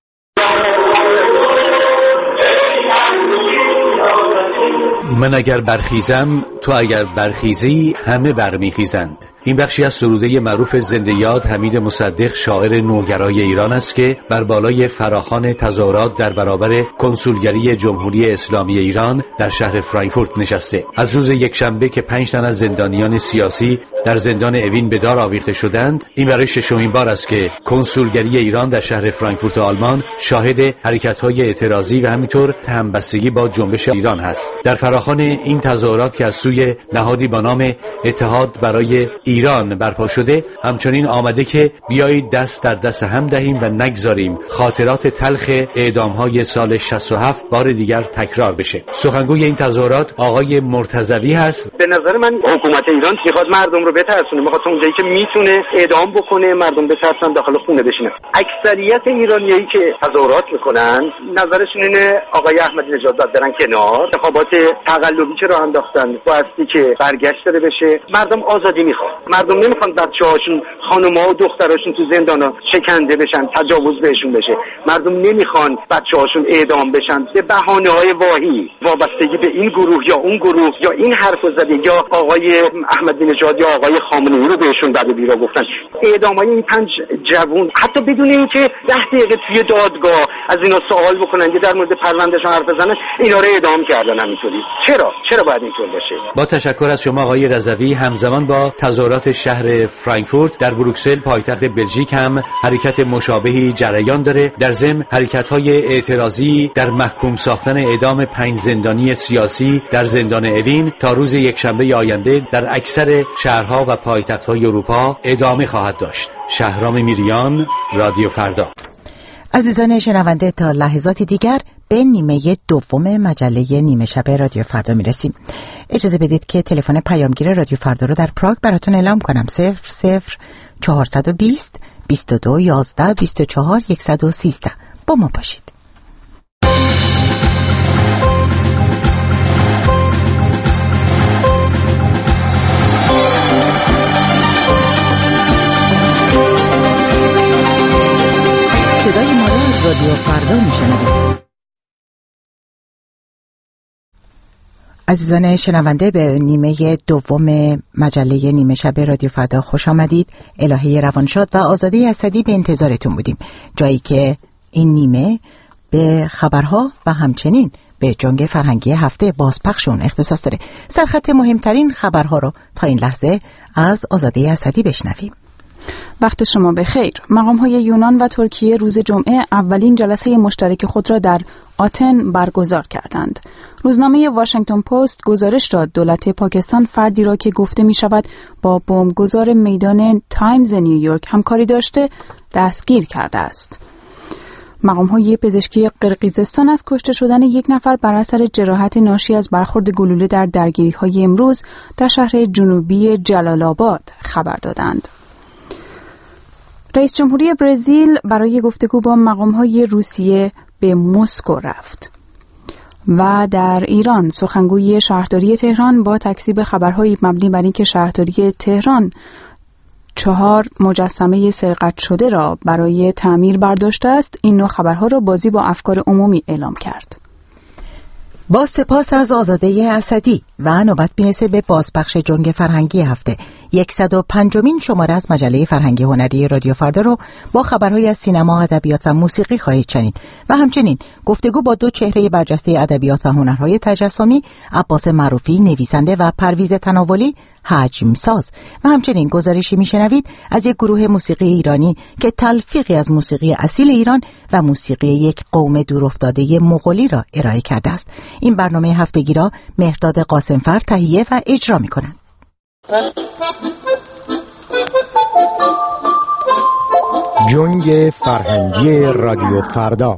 من اگر برخیزم، تو اگر برخیزی، همه برمیخیزند. این بخشی از سروده معروف زنده یاد حمید مصدق، شاعر نوگرای ایران است که بر بالای فراخوان تظاهرات در برابر کنسولگری جمهوری اسلامی ایران در شهر فرانکفورت نشسته. از روز یکشنبه که پنج تن از زندانیان سیاسی در زندان اوین به دار آویخته شدند، این برای ششمین بار است که کنسولگری ایران در شهر فرانکفورت آلمان شاهد حرکت‌های اعتراضی و همینطور همبستگی با جنبش ایران است. در فراخوان این تظاهرات که از سوی نهادی با نام اتحاد برای ایران برپا شده، همچنین آمده که بیایید دست در دست هم دهیم و نگذاریم خاطرات تلخ اعدام‌های سال شصت و هفت بار دیگر تکرار بشه. سخنگوی این تظاهرات آقای مرتضوی هست. به نظر من حکومت ایران میخواد مردم رو بترسونه، میخواد اونجایی که میتونه اعدام بکنه، مردم بترسن داخل خونه بشینن. اکثریت ایرانیایی که تظاهرات میکنن نظرشون اینه آقای احمدی نژاد باید برن کنار، انتخابات تقلبی که راه انداختن بایستی که برگشت داره بشه. مردم آزادی میخوان، مردم نمیخوان بچه‌هاشون، خانم‌ها و دختراشون تو زندانا شکنجه بشن، تجاوز بهشون بشه. مردم نمیخوان بچه‌هاشون اعدام بشن به بهانه‌های واهی وابستگی به این گروه یا اون گروه یا این حرفو زده یا آقای احمدی نژاد یا آقای خامنه‌ای رو بهشون بعد بیرا گفتن. اعدامای این پنج جوون حتی بدون اینکه ده دقیقه توی دادگاه از اینا سوال بکنن که در مورد پروندهشون حرف بزنن، اینا رو اعدام کردن. همینطوری چرا چرا باید اینطور باشه؟ با تشکر از شما آقای رضوی، همزمان با تظاهرات شهر فرانکفورت در بروکسل پایتخت بلژیک هم حرکت مشابهی جریان داره. در ضمن حرکت‌های اعتراضی در محکوم ساختن اعدام پنج زندانی سیاسی در زندان اوین تا روز یکشنبه آینده در اکثر شهرها و پایتخت‌های اروپا ادامه خواهد داشت. شهرام میریان، رادیو فردا. عزیزان شنونده، تا لحظاتی دیگر به نیمه دوم مجله نیمه شب رادیو فردا میرسیم. اجازه بدید که تلفن پیامگیر رادیو فردا رو در پراگ براتون اعلام کنم. صفر صفر چهارصد و بیست بیست و دو یازده بیست و چهار صفر یک سه زیرو. با ما باشید. رادیو فردا میشنوید. عزیزان شنونده، به نیمه دوم مجله نیمه شب رادیو فردا خوش آمدید. الهه روانشاد و آزاده اسدی به انتظارتون بودیم، جایی که این نیمه به خبرها و همچنین به جنگ فرهنگی هفته بازپخش اون اختصاص داره. سرخط مهمترین خبرها رو تا این لحظه از آزاده اسدی بشنویم. وقت شما بخیر. مقام‌های یونان و ترکیه روز جمعه اولین جلسه مشترک خود را در آتن برگزار کردند. روزنامه واشنگتن پست گزارش داد دولت پاکستان فردی را که گفته می شود با بمبگذار میدان تایمز نیویورک همکاری داشته دستگیر کرده است. مقام‌های پزشکی قرقیزستان از کشته شدن یک نفر بر اثر جراحت ناشی از برخورد گلوله در درگیری‌های امروز در شهر جنوبی جلال آباد خبر دادند. رئیس جمهوری برزیل برای گفتگو با مقام‌های روسیه به مسکو رفت. و در ایران سخنگوی شهرداری تهران با تکذیب خبرهای مبنی بر اینکه شهرداری تهران چهار مجسمه سرقت شده را برای تعمیر برداشته است، این نوع خبرها را بازی با افکار عمومی اعلام کرد. با سپاس از آزاده اسدی و نوبت میرسه به بازپخش جنگ فرهنگی هفته. صد و پنجمین شماره از مجله فرهنگی هنری رادیو فردا رو با خبرهای از سینما، ادبیات و موسیقی خواهید شنید و همچنین گفتگو با دو چهره برجسته ادبیات و هنرهای تجسمی، عباس معروفی نویسنده و پرویز تناولی حجم ساز، و همچنین گزارشی میشنوید از یک گروه موسیقی ایرانی که تلفیقی از موسیقی اصیل ایران و موسیقی یک قوم دورافتاده مغولی را ارائه کرده است. این برنامه هفتگی را مهرداد قاسمفر تهیه و اجرا می‌کنند. جنگ فرهنگی رادیو فردا.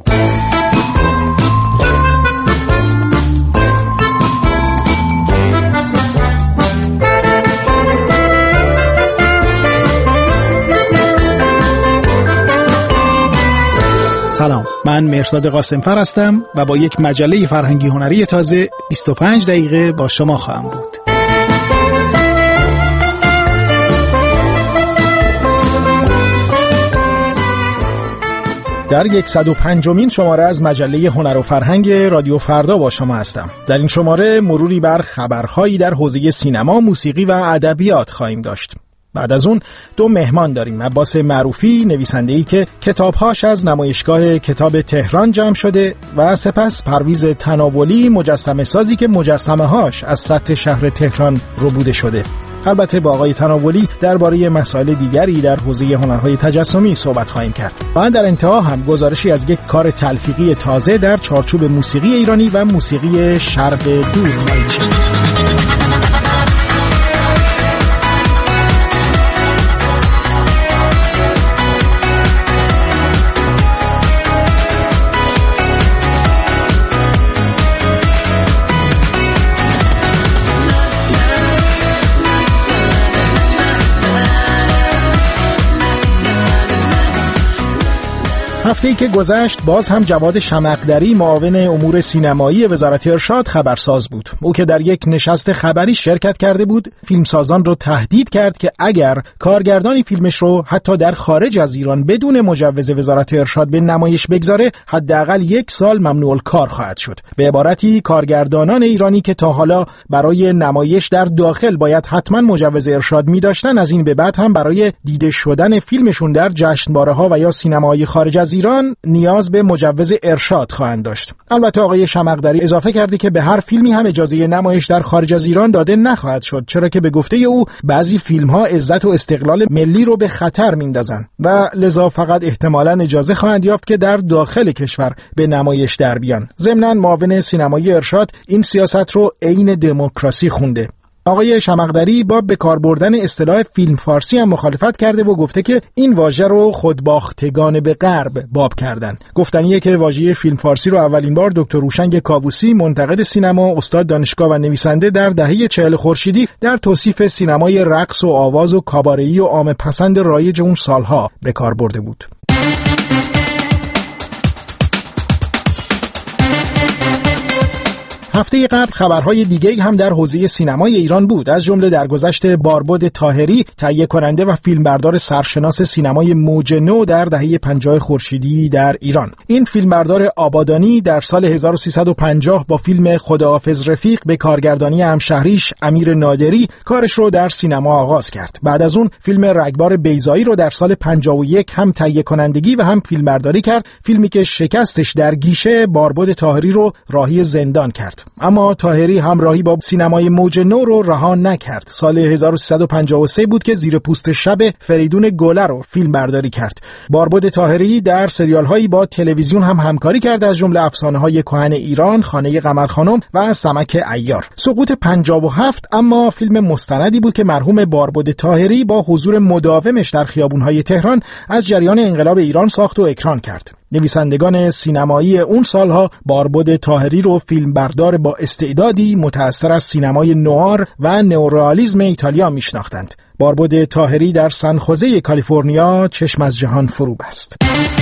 سلام، من مهرداد قاسمفر هستم و با یک مجله فرهنگی هنری تازه بیست و پنج دقیقه با شما خواهم بود. در صد و پنجمین شماره از مجله هنر و فرهنگ رادیو فردا با شما هستم. در این شماره مروری بر خبرهایی در حوزه سینما، موسیقی و ادبیات خواهیم داشت. بعد از اون دو مهمان داریم. عباس معروفی، نویسنده‌ای که کتابهاش از نمایشگاه کتاب تهران جمع شده، و سپس پرویز تناولی، مجسمه سازی که مجسمه هاش از سطح شهر تهران ربوده شده. البته با آقای تناولی درباره مسائل دیگری در حوزه هنرهای تجسمی صحبت خواهیم کرد. و در انتها هم گزارشی از یک کار تلفیقی تازه در چارچوب موسیقی ایرانی و موسیقی شرق دور خواهید شنید. هفته‌ای که گذشت باز هم جواد شمقدری، معاون امور سینمایی وزارت ارشاد، خبرساز بود. او که در یک نشست خبری شرکت کرده بود، فیلمسازان رو تهدید کرد که اگر کارگردانی فیلمش رو حتی در خارج از ایران بدون مجوز وزارت ارشاد به نمایش بگذاره، حداقل یک سال ممنوع الکار خواهد شد. به عبارتی کارگردانان ایرانی که تا حالا برای نمایش در داخل باید حتما مجوز ارشاد می‌داشتن، از این به بعد هم برای دیده شدن فیلمشون در جشنواره‌ها و یا سینماهای خارج از ایران نیاز به مجوز ارشاد خواهند داشت. البته آقای شمقدری اضافه کرده که به هر فیلمی هم اجازه نمایش در خارج از ایران داده نخواهد شد، چرا که به گفته او بعضی فیلم‌ها عزت و استقلال ملی رو به خطر میندازن و لذا فقط احتمالاً اجازه خواهند یافت که در داخل کشور به نمایش در بیان. ضمناً معاون سینمایی ارشاد این سیاست رو عین دموکراسی خونده. آقای شمقدری با به کار بردن اصطلاح فیلم فارسی هم مخالفت کرده و گفته که این واژه رو خودباختگان به غرب باب کردن. گفتنیه که واژه فیلم فارسی رو اولین بار دکتر روشنگ کاووسی، منتقد سینما، استاد دانشگاه و نویسنده، در دهه چهل خورشیدی در توصیف سینمای رقص و آواز و کاباره‌ای و عام پسند رایج اون سالها به کار برده بود. هفته قبل خبرهای دیگه هم در حوزه سینمای ایران بود، از جمله درگذشت باربد طاهری، تهیه کننده و فیلمبردار سرشناس سینمای موج نو در دهه پنجاه خورشیدی در ایران. این فیلمبردار آبادانی در سال هزار و سیصد و پنجاه با فیلم خداحافظ رفیق به کارگردانی همشهریش امیر نادری کارش رو در سینما آغاز کرد. بعد از اون فیلم رگبار بیضایی رو در سال پنجاه و یک هم تهیه کنندگی و هم فیلمبرداری کرد، فیلمی که شکستش در گیشه باربد طاهری رو راهی زندان کرد. اما طاهری همراهی با سینمای موج نو رو رها نکرد. سال هزار و سیصد و پنجاه و سه بود که زیر پوست شب فریدون گله رو فیلم برداری کرد. باربد طاهری در سریال‌هایی با تلویزیون هم همکاری کرد، از جمله افسانه‌های کهن ایران، خانه قمر خانم و سمک عیار. سقوط پنجاه و هفت اما فیلم مستندی بود که مرحوم باربد طاهری با حضور مداومش در خیابون‌های تهران از جریان انقلاب ایران ساخت و اکران کرد. نویسندگان سینمایی اون سالها باربد طاهری رو فیلمبردار با استعدادی متأثر از سینمای نوار و نئورئالیسم ایتالیا میشناختند. باربد طاهری در سن خوزه کالیفرنیا چشم از جهان فرو بست.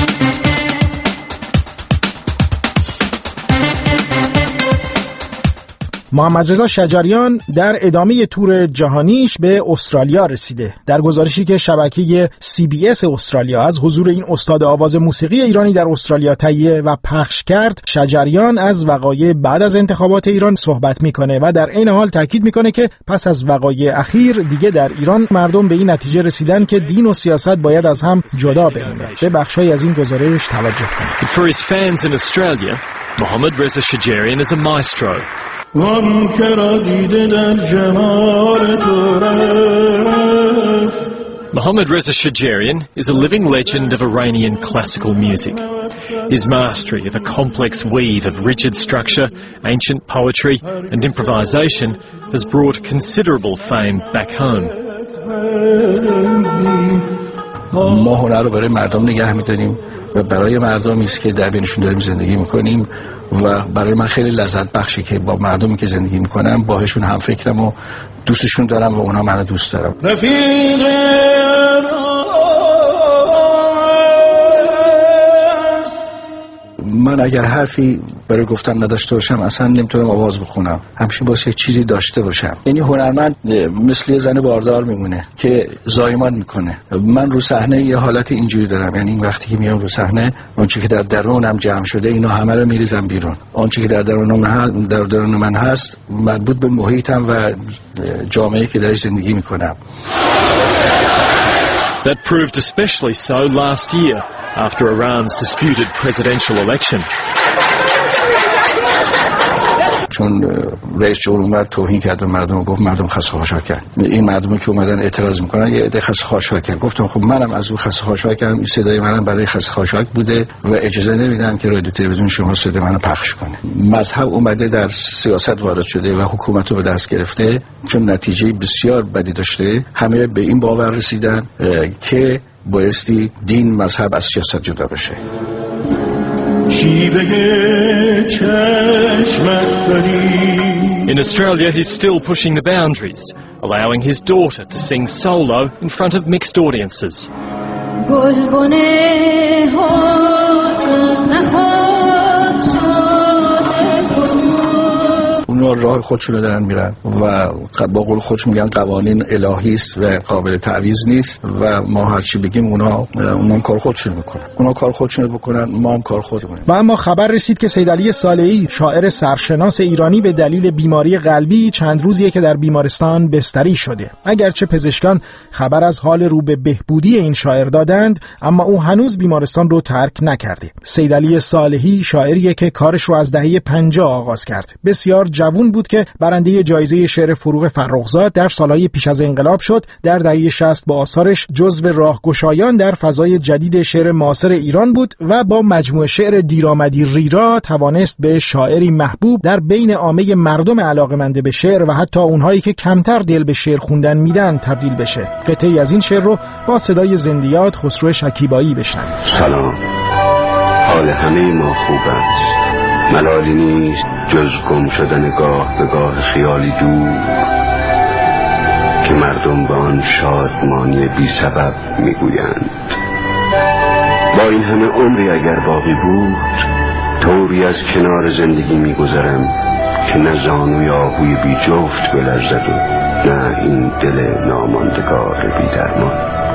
محمد رضا شجریان در ادامه تور جهانیش به استرالیا رسیده. در گزارشی که شبکه سی بی اس استرالیا از حضور این استاد آواز موسیقی ایرانی در استرالیا تهیه و پخش کرد، شجریان از وقایع بعد از انتخابات ایران صحبت میکنه و در این حال تاکید میکنه که پس از وقایع اخیر دیگه در ایران مردم به این نتیجه رسیدن که دین و سیاست باید از هم جدا بمونه. به بخشای از این گزارش توجه کنید. For his fans in Australia, Mohammad Reza Shajarian is a maestro. وان که را دیده در جمال تو رفت. Mohammad Reza Shajarian is a living legend of Iranian classical music. His mastery of a complex weave of rigid structure, ancient poetry and improvisation has brought considerable fame back home. ما هنر رو برای مردم نگه می‌داریم و برای مردمی است که در بینشون داریم زندگی می‌کنیم و برای من خیلی لذت بخشه که با مردمی که زندگی می‌کنم باهاشون هم فکرم و دوستشون دارم و اونا منو دوست دارم. رفیق من اگر حرفی برای گفتن نداشته باشم اصلا نمیتونم آواز بخونم، همیشه باشه یک چیزی داشته باشم. یعنی هنرمند مثل یه زن باردار میمونه که زایمان میکنه. من رو صحنه یه حالت اینجوری دارم، یعنی وقتی که میام رو صحنه اونچه که در درونم جمع شده اینا همه رو میریزم بیرون. آنچه که در درونم در درون من هست مربوط به محیطم و جامعه‌ای که درش زندگی میکنم. That proved especially so last year after Iran's disputed presidential election. چون رئیس جمهور اومد توهین کرد و مردم گفت مردم خسته خاشاک کرد. این مردمی که اومدن اعتراض میکنن یه عده خسته خاشاک کرد. گفتم خب منم از اون خسته خاشاک کردم، این صدای منم برای خسته خاشاک بوده و اجازه نمیدم که رادیو تلویزیون شما صدای منو پخش کنه. مذهب اومده در سیاست وارد شده و حکومت رو به دست گرفته، چون نتیجه بسیار بدی داشته. همه به این باور رسیدن که بایستی دین مذهب از سیاست جدا بشه. In Australia, he's still pushing the boundaries, allowing his daughter to sing solo in front of mixed audiences. اونا راه خودشون رو دارن میرن و با قول خودشون میگن قوانین الهی است و قابل تعویض نیست و ما هر چی بگیم اونا اونا کار خودشون میکنن. اونا کار خودشون بکنن، ما هم کار خودمون. و اما خبر رسید که سید علی صالحی، شاعر سرشناس ایرانی، به دلیل بیماری قلبی چند روزیه که در بیمارستان بستری شده. اگرچه پزشکان خبر از حال رو به بهبودی این شاعر دادند، اما او هنوز بیمارستان رو ترک نکرده. سید علی صالحی شاعریه که کارش رو از دهه پنجاه آغاز کرد. بسیار جوان بود که برنده جایزه شعر فروغ فرخزاد در سالهای پیش از انقلاب شد. در دهه شصت با آثارش جزو راهگشایان در فضای جدید شعر معاصر ایران بود و با مجموعه شعر دیرآمدی ریرا توانست به شاعری محبوب در بین عامه مردم علاقه‌مند به شعر و حتی اونهایی که کمتر دل به شعر خوندن میدن تبدیل بشه. قطعی از این شعر رو با صدای زندیات خسرو شکیبایی بشنوید. سلام، حال همه ما خوب است. ملالی نیست جز گم شدن گاه به گاه خیالی دور که مردم به آن شادمانی بی سبب میگویند. با این همه عمری اگر باقی بود طوری از کنار زندگی میگذرم که که نه زانوی آهوی بی جفت بلرزد و نه این دل ناماندگار بی درمان.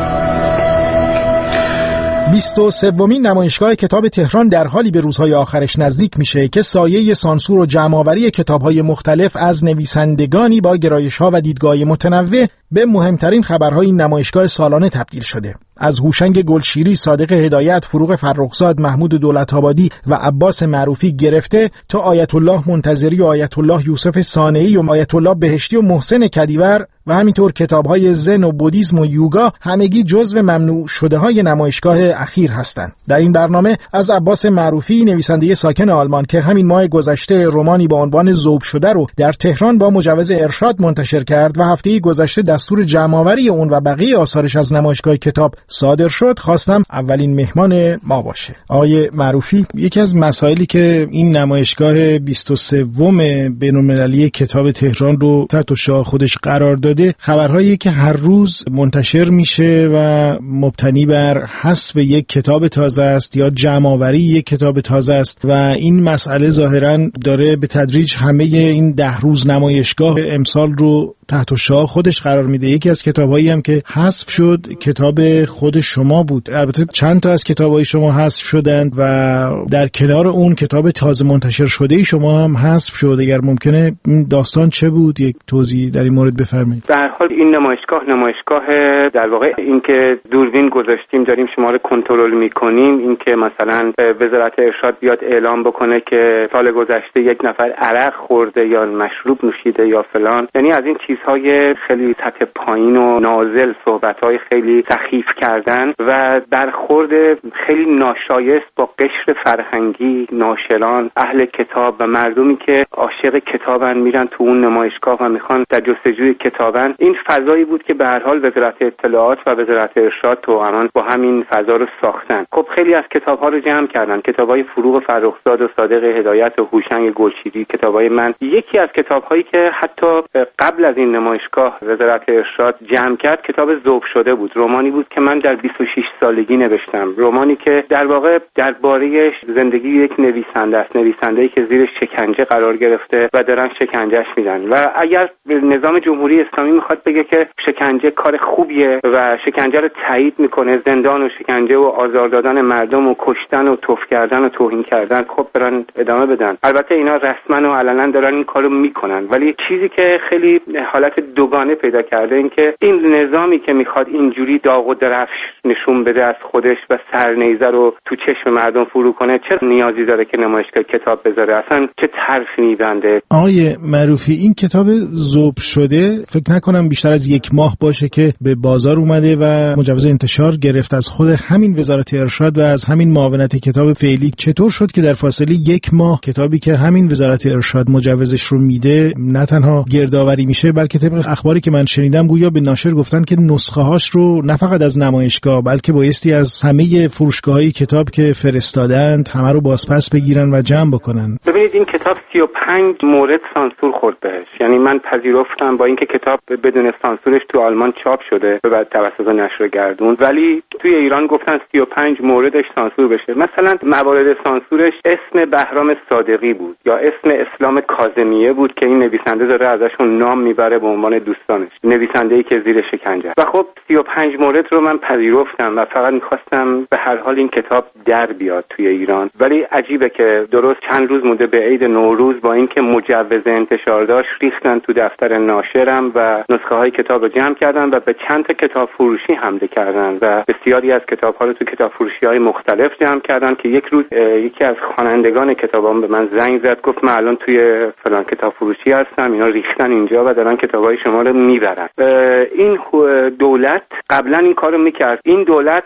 بیست و سومین نمایشگاه کتاب تهران در حالی به روزهای آخرش نزدیک میشه که سایه سانسور و جمع‌آوری کتاب‌های مختلف از نویسندگانی با گرایش‌ها و دیدگاه متنوع به مهمترین خبرهای این نمایشگاه سالانه تبدیل شده. از هوشنگ گلشیری، صادق هدایت، فروغ فرخزاد، محمود دولت‌آبادی و عباس معروفی گرفته تا آیت الله منتظری و آیت الله یوسف صانعی و آیت الله بهشتی و محسن کدیور و همینطور کتاب‌های زن و بودیسم و یوگا همگی جزو ممنوع شده‌های نمایشگاه اخیر هستند. در این برنامه از عباس معروفی، نویسنده ساکن آلمان که همین ماه گذشته رمانی با عنوان ذوب شده رو در تهران با مجوز ارشاد منتشر کرد و هفته گذشته دستور جمع‌آوری اون و بقیه آثارش از نمایشگاه کتاب صادر شد، خواستم اولین مهمان ما باشه. آقای معروفی، یکی از مسائلی که این نمایشگاه بیست و سوم بین‌المللی کتاب تهران رو تحت شعاع خودش قرار داده، خبرهایی که هر روز منتشر میشه و مبتنی بر حذف یک کتاب تازه است یا جمع‌آوری یک کتاب تازه است و این مسئله ظاهراً داره به تدریج همه این ده روز نمایشگاه امسال رو تحت شعاع خودش قرار میده. یکی از کتابایی هم که حذف شد کتاب خود شما بود. البته چند تا از کتابای شما حذف شدند و در کنار اون کتاب تازه منتشر شده ای شما هم حذف شد. اگر ممکنه این داستان چه بود، یک توضیح در این مورد بفرمایید. در حال این نمایشگاه نمایشگاه در واقع این که دوربین گذاشتیم داریم شما رو کنترل میکنیم، این که مثلا وزارت ارشاد بیاد اعلام بکنه که سال گذشته یک نفر عرق خورده یا مشروب نوشیده یا فلان، یعنی از این چیزهای خیلی سطح پایین و نازل، صحبتهای خیلی سخیف کردن و برخورد خیلی ناشایست با قشر فرهنگی، ناشران، اهل کتاب و مردمی که عاشق کتابن میرن تو اون نمایشگاه و میخوان در جستجوی کتابن. این فضایی بود که به هر حال وزارت اطلاعات و وزارت ارشاد توأمان با همین فضا رو ساختن. خب خیلی از کتاب‌ها رو جمع کردن، کتاب‌های فروغ فرخزاد و صادق هدایت و هوشنگ گلشیری، کتاب‌های من. یکی از کتاب‌هایی که حتی قبل از این نمایشگاه وزارت ارشاد جمع کرد کتاب ذوب شده بود. رمانی بود که من در بیست و شش سالگی نوشتم. رمانی که در واقع درباره زندگی یک نویسنده است، نویسنده‌ای که زیر شکنجه قرار گرفته و دارن شکنجهش میدن و اگر نظام جمهوری اسلامی میخواد بگه که شکنجه کار خوبیه و شکنجه رو تایید میکنه، زندان و شکنجه و آزار دادن مردم و کشتن و توف کردن و توهین کردن، خب برن ادامه بدن. البته اینا رسما و علنا دارن این کارو میکنن، ولی چیزی که خیلی حالت دوگانه پیدا کرده این که این نظامی که میخواد اینجوری داغ و درفش نشون بده از خودش و سرنیزه رو تو چشم مردم فرو کنه، چه نیازی داره که نمایشگاه کتاب بذاره؟ اصلا چه طرفی میبنده؟ آقای معروفی، این کتاب ذوب شده فکر نکنم بیشتر از یک ماه باشه که به بازار اومده و مجوز انتشار گرفت از خود همین وزارت ارشاد و از همین معاونت کتاب فعلی. چطور شد که در فاصله یک ماه کتابی که همین وزارت ارشاد مجوزش رو میده نه تنها گردآوری میشه، بلکه طبق اخباری که من شنیدم گویا به ناشر گفتن که نسخه هاش رو نه فقط از نمایشگاه بلکه بایستی از همه فروشگاه‌های کتاب که فرستادند همه رو بازپس بگیرن و جمع بکنن. ببینید این کتاب سی و پنج مورد سانسور خورد بهش، یعنی من پذیرفتم با اینکه کتاب بدون سانسورش تو آلمان چاپ شده و بعد توسط نشرگردون، ولی توی ایران گفتن سی و پنج موردش سانسور بشه. مثلا موارد سانسورش اسم بهرام صادقی بود یا اسم اسلام کاظمیه بود که این نویسنده داره ازشون نام میبره به عنوان دوستانش، نویسنده‌ای که زیر شکنجه. و خب سی و پنج مورد رو من پذیرفتم و فقط می‌خواستم به هر حال این کتاب در بیاد توی ایران. ولی عجیبه که درست چند روز مونده به عید نوروز با اینکه مجوز انتشار داشت ریختن تو دفتر ناشرم و نسخه‌های کتاب رو جمع کردن و به چند تا کتاب فروشی حمله کردن و بسیاری از کتاب‌ها رو تو کتاب فروشی‌های مختلف جمع کردن که یک روز یکی از خوانندگان کتابام به من زنگ زد، گفت من الان توی فلان کتاب فروشی هستم، اینا ریختن اینجا و دارن کتاب‌های شما رو میبرن. این دولت قبلا این کارو میکرد. این دولت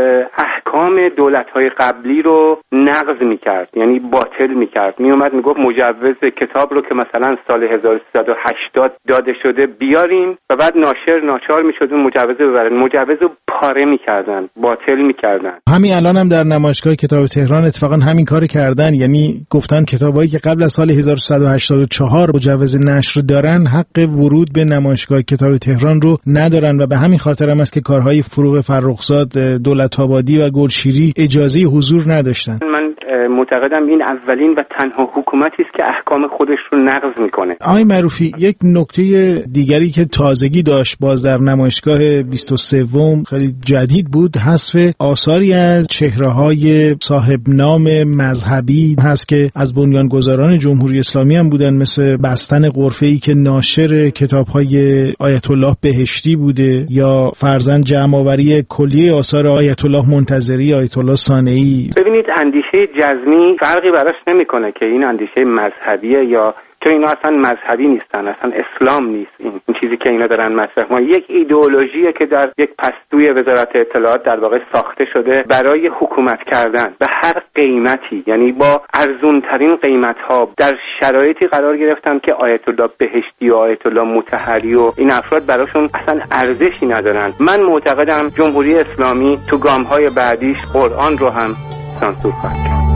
احکام دولت‌های قبلی رو نقض میکرد، یعنی باطل میکرد. میومد میگفت مجوز کتاب رو که مثلا سال هزار و سیصد و هشتاد داده شده بیارین و بعد ناشر ناچار میشد اون مجوز ببرن. مجوز رو پاره میکردن، باطل میکردن. همین الان هم در نمایشگاه کتاب تهران اتفاقا همین کارو کردن، یعنی گفتن کتابایی که قبل از سال هزار و سیصد و هشتاد و چهار مجوز نشر دارن حق ورود به نمایشگاه کتاب تهران رو ندارن و به همین خاطر هم است که کارهای فروغ فرخزاد، دولت‌آبادی و گلشیری اجازه حضور نداشتن. من معتقدم این اولین و تنها حکومتی است که احکام خودش رو نقض میکنه. آقای معروفی، یک نکته دیگری که تازگی داشت باز در نمایشگاه بیست و سوم خیلی جدید بود، حذف آثاری از چهره‌های صاحب نام مذهبی هست که از بنیانگذاران جمهوری اسلامی هم بودن، مثل بستن غرفه‌ای که ناشر کتاب‌های آیت الله بهشتی بوده، یا فرزند جمع‌آوری کلیه آثار آیت الله منتظری، آیت الله صانعی. ببینید اندیشه جزمی فرقی براش نمیکنه که این اندیشه مذهبیه یا چون اینا اصلا مذهبی نیستن، اصلا اسلام نیست. این, این چیزی که اینا دارن مطرح ما یک ایدئولوژیه که در یک پستوی وزارت اطلاعات در واقع ساخته شده برای حکومت کردن به هر قیمتی، یعنی با ارزون ترین قیمت ها در شرایطی قرار گرفتن که آیت الله بهشتی و آیت الله مطهری و این افراد براشون اصلا ارزشی ندارن. من معتقدم جمهوری اسلامی تو گام های بعدیش قرآن رو هم سانسور خواهد کرد.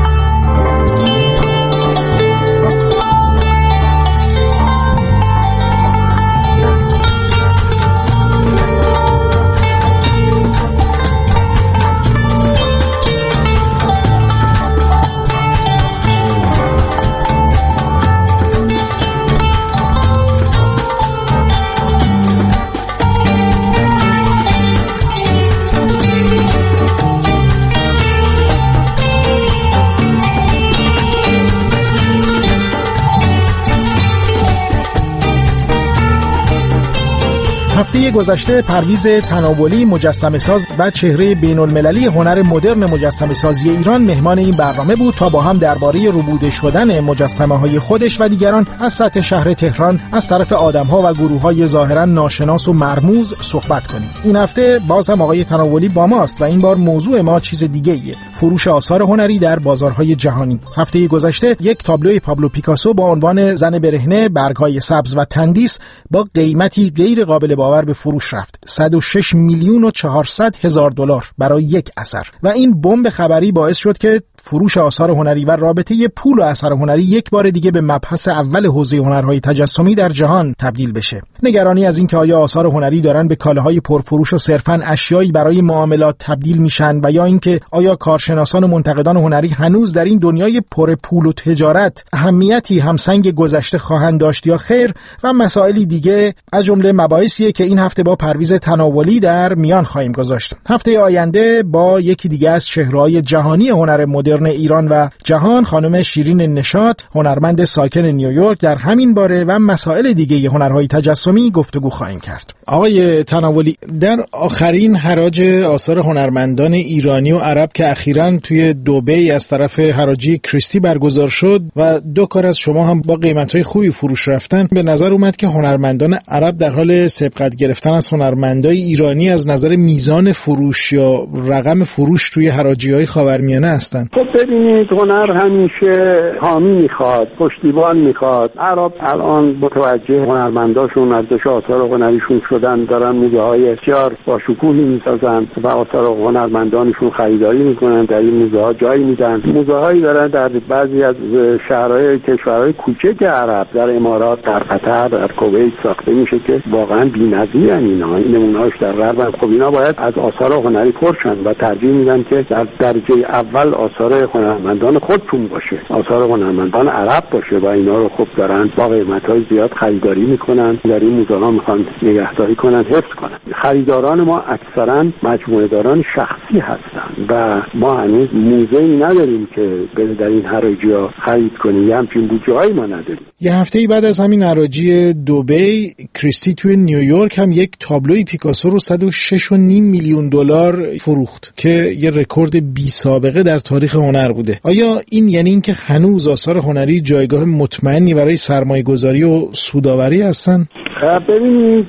هفته گذشته پرویز تناولی، مجسمه ساز و چهره بین المللی هنر مدرن مجسمه سازی ایران، مهمان این برنامه بود تا با هم درباره ربوده شدن مجسمه های خودش و دیگران از سطح شهر تهران از طرف آدم ها و گروه های ظاهرا ناشناس و مرموز صحبت کنیم. این هفته باز هم آقای تناولی با ماست و این بار موضوع ما چیز دیگه ایه: فروش آثار هنری در بازارهای جهانی. هفته گذشته یک تابلوی پابلو پیکاسو با عنوان زن برهنه، برگ‌های سبز و تندیس با قیمتی غیر قابل باور به فروش رفت: صد و شش میلیون و چهارصد هزار دلار برای یک اثر. و این بمب خبری باعث شد که فروش آثار هنری و رابطه پول و اثر هنری یک بار دیگه به مبحث اول حوزه هنرهای تجسمی در جهان تبدیل بشه. نگرانی از اینکه آیا آثار هنری دارن به کالاهای پرفروش و صرفاً اشیایی برای معاملات تبدیل میشن و یا اینکه آیا کارشناسان و منتقدان هنری هنوز در این دنیای پر پول و تجارت اهمیتی همسنگ گذشته خواهند داشت یا خیر، و مسائلی دیگه از جمله مباحثیه که این هفته با پرویز تناولی در میان خواهیم گذاشت. هفته آینده با یکی دیگه از چهره‌های جهانی هنر مدرن ایران و جهان، خانم شیرین نشاط، هنرمند ساکن نیویورک، در همین باره و مسائل دیگه هنرهای تجسمی گفتگو خواهیم کرد. آقای تناولی، در آخرین حراج آثار هنرمندان ایرانی و عرب که اخیراً توی دبی از طرف حراجی کریستی برگزار شد و دو کار از شما هم با قیمت‌های خوبی فروش رفتن، به نظر اومد که هنرمندان عرب در حال سبقت گرفتن از هنرمندای ایرانی از نظر میزان فروش یا رقم فروش توی حراجی‌های خاورمیانه هستن. خب ببینید، هنر همیشه حامی میخواد، پشتیبان میخواد. عرب الان متوجه هنرمنداشون، ارزش آثار هنریشون شدن، دارن موزه های بسیار با شکوهی میسازن و آثار هنرمندانشون خریداری میکنن، در این موزه ها جایی میدن. موزه هایی دارن در بعضی از شهرهای کشورهای کوچک عرب، در امارات، در قطر، در کویت ساخته میشه که واقعا بی‌نظیرن اینا. این نمونه‌هاش در غرب. خب اینا باید از آثار هنری پرشن و ترجیح میدن که در درجه اول آثار هنرمندان خودشون باشه، آثار هنرمندان عرب باشه و اینا رو خب دارن با قیمت‌های زیاد خریداری میکنن، در این موزه ها میخوان نگهداری کنن، حفظ کنن. خریداران ما اکثرا مجموعه داران شخصی هستن و ما هنوز موزه‌ای نداریم که بره در این حراجی‌ها خرید کنیم، یه همچین بودجه‌ای ما نداریم. یه هفته بعد از همین حراجی دبی، کریستی توی نیویورک هم یک تابلوی پیکاسو رو صد و شش و نیم میلیون دلار فروخت که یه رکورد بی سابقه در تاریخ هنر بوده. آیا این یعنی اینکه هنوز آثار هنری جایگاه مطمئنی برای سرمایه‌گذاری و سودآوری هستن؟ ببینید،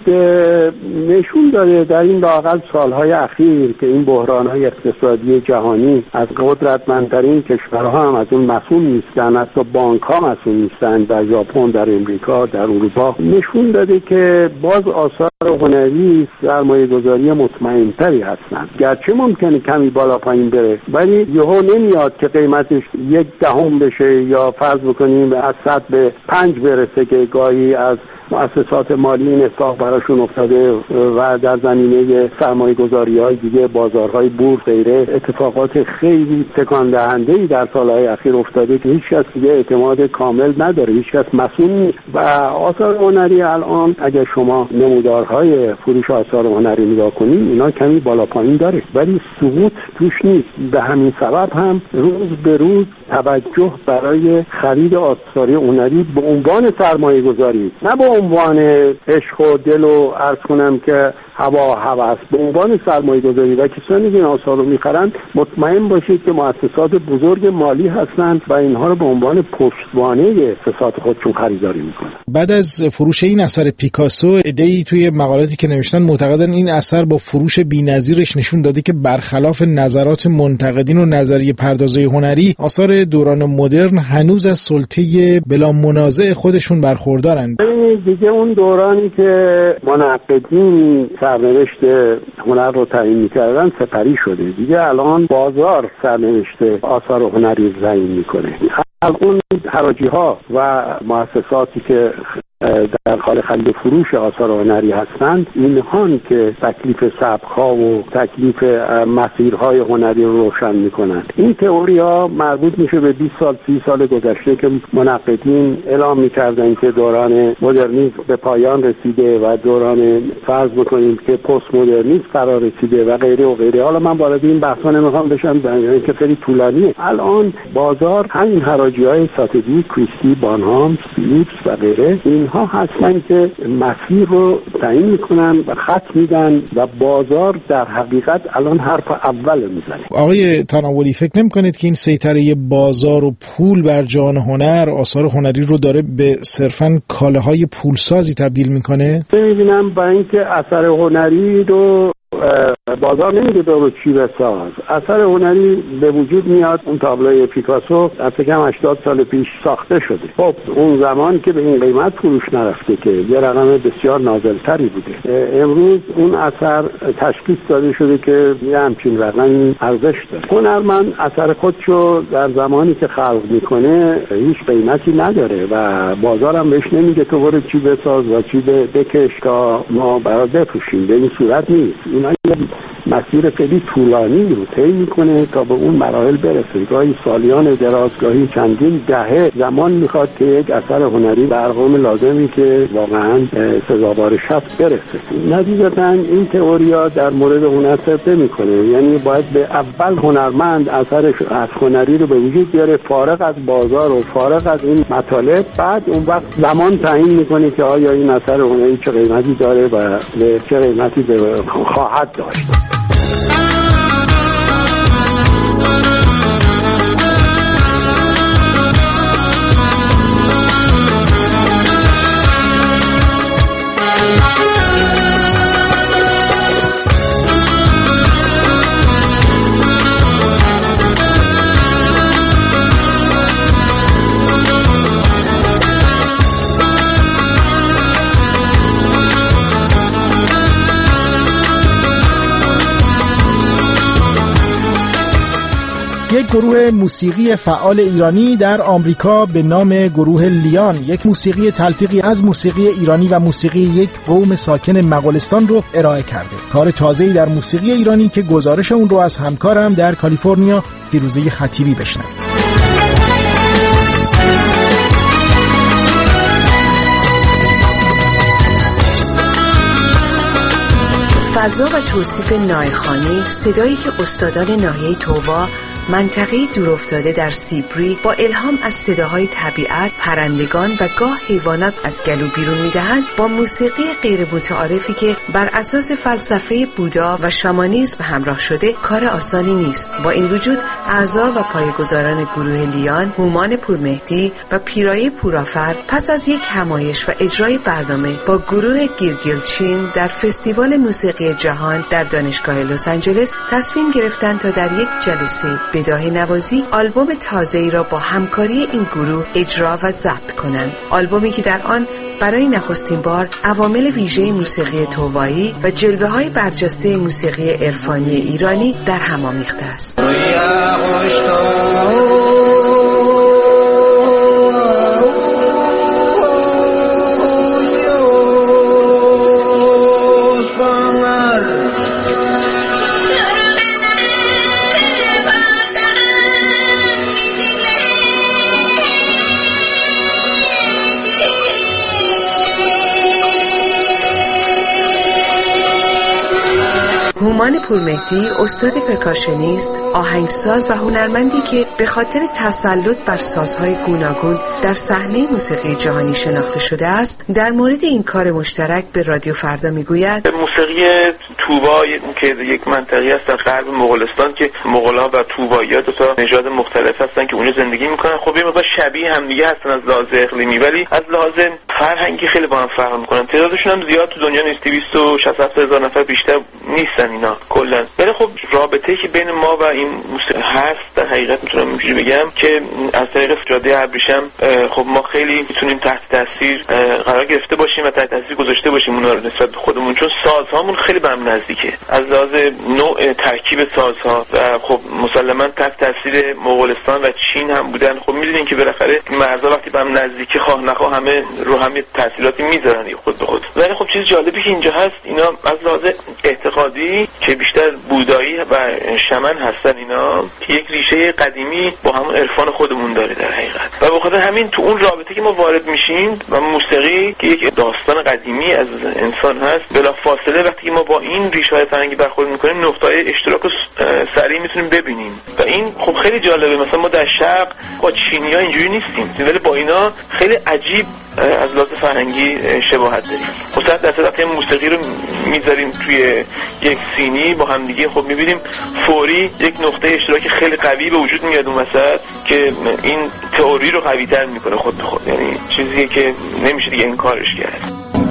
نشون داره در این لااقل سالهای اخیر که این بحران‌های اقتصادی جهانی از قدرتمندترین کشورها هم از اون مسئول نیستن، حتی بانک‌ها مسئول نیستن، در ژاپن، در امریکا، در اروپا، نشون داده که باز آثار هنری سرمایه‌گذاری مطمئن‌تری هستن. گرچه ممکنه کمی بالا پایین بره، ولی یهو نمیاد که قیمتش یک دهم بشه یا فرض بکنیم از صد به پنج برسه که گاهی از مؤسسات مالی این اتفاق براشون افتاده و در زمینه سرمایه گذاری های دیگه، بازارهای بورس غیره اتفاقات خیلی تکان دهنده‌ای در سالهای اخیر افتاده که هیچ کس دیگه اعتماد کامل نداره، هیچ کس مسئول نیست. و آثار هنری الان اگر شما نمودارهای فروش آثار هنری نگاه کنید اینا کمی بالا پایین داره ولی سقوط توش نیست. به همین سبب هم روز به روز توجه برای خرید آثار هنری به عنوان سرمایه گذاری، نه به عنوان عشق و دل و عرض کنم که هوا هوس، به عنوان سرمایه گذاری. و کسانی که این آثار رو میخرن مطمئن باشید که مؤسسات بزرگ مالی هستند و اینها رو به عنوان پشتوانه اقتصاد خودشون خریداری میکنن. بعد از فروش این اثر پیکاسو، عده‌ای توی مقالاتی که نوشتن معتقدن این اثر با فروش بی‌نظیرش نشون داده که برخلاف نظرات منتقدین و نظریه پردازای هنری، آثار دوران مدرن هنوز از سلطه بلا منازع خودشون برخوردارن. دیگه اون دورانی که منقدین سرنوشت هنر رو تعیین می‌کردن سپری شده، دیگه الان بازار سرنوشت آثار هنری تعیین میکنه. الان حراجی‌ها و مؤسساتی که در حال خرید فروش آثار هنری هستند اینهان که تکلیف سبک‌ها و تکلیف مسیرهای هنری رو روشن میکنند. این تئوریا مربوط میشه به بیست سال سی سال گذشته که منقدین اعلام میکردن که دوران مدرنیسم به پایان رسیده و دوران فرض بکنیم که پست مدرنیسم فرا رسیده و غیره و غیره. حالا من وارد این بحثا نمیخوام بشم که خیلی طولانیه. الان بازار همین حراجی‌های ساتدی، کریستی، بانهام، فیلیپس و غیره اینها هستن که مسیر رو تعیین میکنن و خط میدن و بازار در حقیقت الان حرف اول میزنه. آقای تناولی فکر نمیکنید که این سیطره بازار و پول بر جهان هنر آثار هنری رو داره به صرفاً کالاهای پولسازی تبدیل میکنه؟ میبینم با اینکه اثر هنری رو بازار نمیده رو چی بساز، اثر هنری به وجود میاد. اون تابلوی پیکاسو از کم هشتاد سال پیش ساخته شده. خب اون زمان که به این قیمت فروش نرفته که یه رقم بسیار نازلتری بوده. امروز اون اثر تشخیص داده شده که یه همچین رقمی ارزش داره. هنرمند اثر خودشو در زمانی که خلق میکنه هیچ قیمتی نداره و بازار هم بهش نمیگه تو برو چی بساز و چی بکش تا ما برات بفروشیم. به این صورت نیست. اینا مسیر خیلی طولانی رو طی میکنه تا به اون مراحل برسه. گاهی سالیان درازگاهی چندین دهه زمان میخواد که یک اثر هنری به ارقام لازمی که واقعا سزاوارش هست برسه. نتیجتاً این تئوریا در مورد هنر صرف نمیکنه. یعنی باید به اول هنرمند اثرش از هنری رو به وجود بیاره فارغ از بازار و فارغ از این مطالب. بعد اون وقت زمان تعیین میکنه که آیا این اثر هنری چه قیمتی داره و به چه قیمتی خواهد داشت. یک گروه موسیقی فعال ایرانی در آمریکا به نام گروه لیان یک موسیقی تلفیقی از موسیقی ایرانی و موسیقی یک قوم ساکن مغولستان رو ارائه کرده. کار تازه‌ای در موسیقی ایرانی که گزارش اون رو از همکارم در کالیفرنیا فیروزه خطیبی بشنوید. فضا و توصیف نایخانی، صدایی که استادان ناحیه توبا منطقه دورافتاده در سیبری با الهام از صداهای طبیعت، پرندگان و گاه حیوانات از گلو بیرون میدهند، با موسیقی غیر متعارفی که بر اساس فلسفه بودا و شامانیسم همراه شده کار آسانی نیست. با این وجود اعضا و پایه‌گذاران گروه لیان، هومان پورمهدی و پیرایه پورافر پس از یک همایش و اجرای برنامه با گروه گیرگیلچین در فستیوال موسیقی جهان در دانشگاه لس آنجلس تصمیم گرفتند تا در یک جلسه بداهه نوازی آلبوم تازه‌ای را با همکاری این گروه اجرا و ضبط کنند. آلبومی که در آن برای نخستین بار عوامل ویژه موسیقی توبایی و جلوه‌های برجسته موسیقی عرفانی ایرانی در هم آمیخته است. هومان پورمهدی استاد پرکاشنیست، آهنگساز و هنرمندی که به خاطر تسلط بر سازهای گوناگون در صحنه موسیقی جهانی شناخته شده است، در مورد این کار مشترک به رادیو فردا میگوید: موسیقی توبا که یک منطقه‌ای است در غرب مغولستان که مغول‌ها و توبایی‌ها دو تا نژاد مختلف هستن که اونجا زندگی میکنن. خب یه مقدار شبیه هم دیگه هستن از لحاظ اقلیمی، ولی از لحاظ فرهنگی خیلی با هم فرق میکنن. تعدادشون هم زیاد تو دنیا نیست، دویست و شصت هزار نفر بیشتر نیستن اینا کلا. ولی خب رابطه‌ای که بین ما و این موسیقی هست در حقیقت میتونم اینجوری بگم که از طریق جاده ابریشم خب ما خیلی میتونیم تحت تاثیر قرار گرفته باشیم و تحت تاثیر گذاشته باشیم اونها رو نسبت به خودمون، چون سازهامون خیلی به هم نزدیکه از لحاظ نوع ترکیب سازها و خب مسلماً تحت تاثیر مغولستان و چین هم بودن. خب میدونین که بالاخره مرزها وقتی به هم نزدیکی خواه نخواه همه رو هم تاثیراتی میذارن خود به خود. ولی خب چیز جالبی که اینجا هست، اینا از لحاظ اعتقادی که بیشتر بودایی و شمن هستن، اینا که یک ریشه قدیمی با همون عرفان خودمون داره در حقیقت. و بخاطر همین تو اون رابطه که ما وارد میشیم و موسیقی که یک داستان قدیمی از انسان هست، بلا فاصله وقتی که ما با این ریشه‌های فرهنگی برخورد میکنیم نقطه‌های اشتراک رو سریع میتونیم ببینیم و این خب خیلی جالبه. مثلا ما در شرق با چینی‌ها اینجوری نیستیم، ولی با اینا خیلی عجیب از لحاظ فرهنگی شباهت داریم. خصوصا در وقتی موسیقی رو میذاریم توی یک سینی با هم دیگه، خب میبینیم فوری یک نقطه اشتراک خیلی قوی به وجود میاد اون وسط که این تئوری رو قوی‌تر میکنه خود به خود. یعنی چیزیه که نمیشه دیگه انکارش کرد.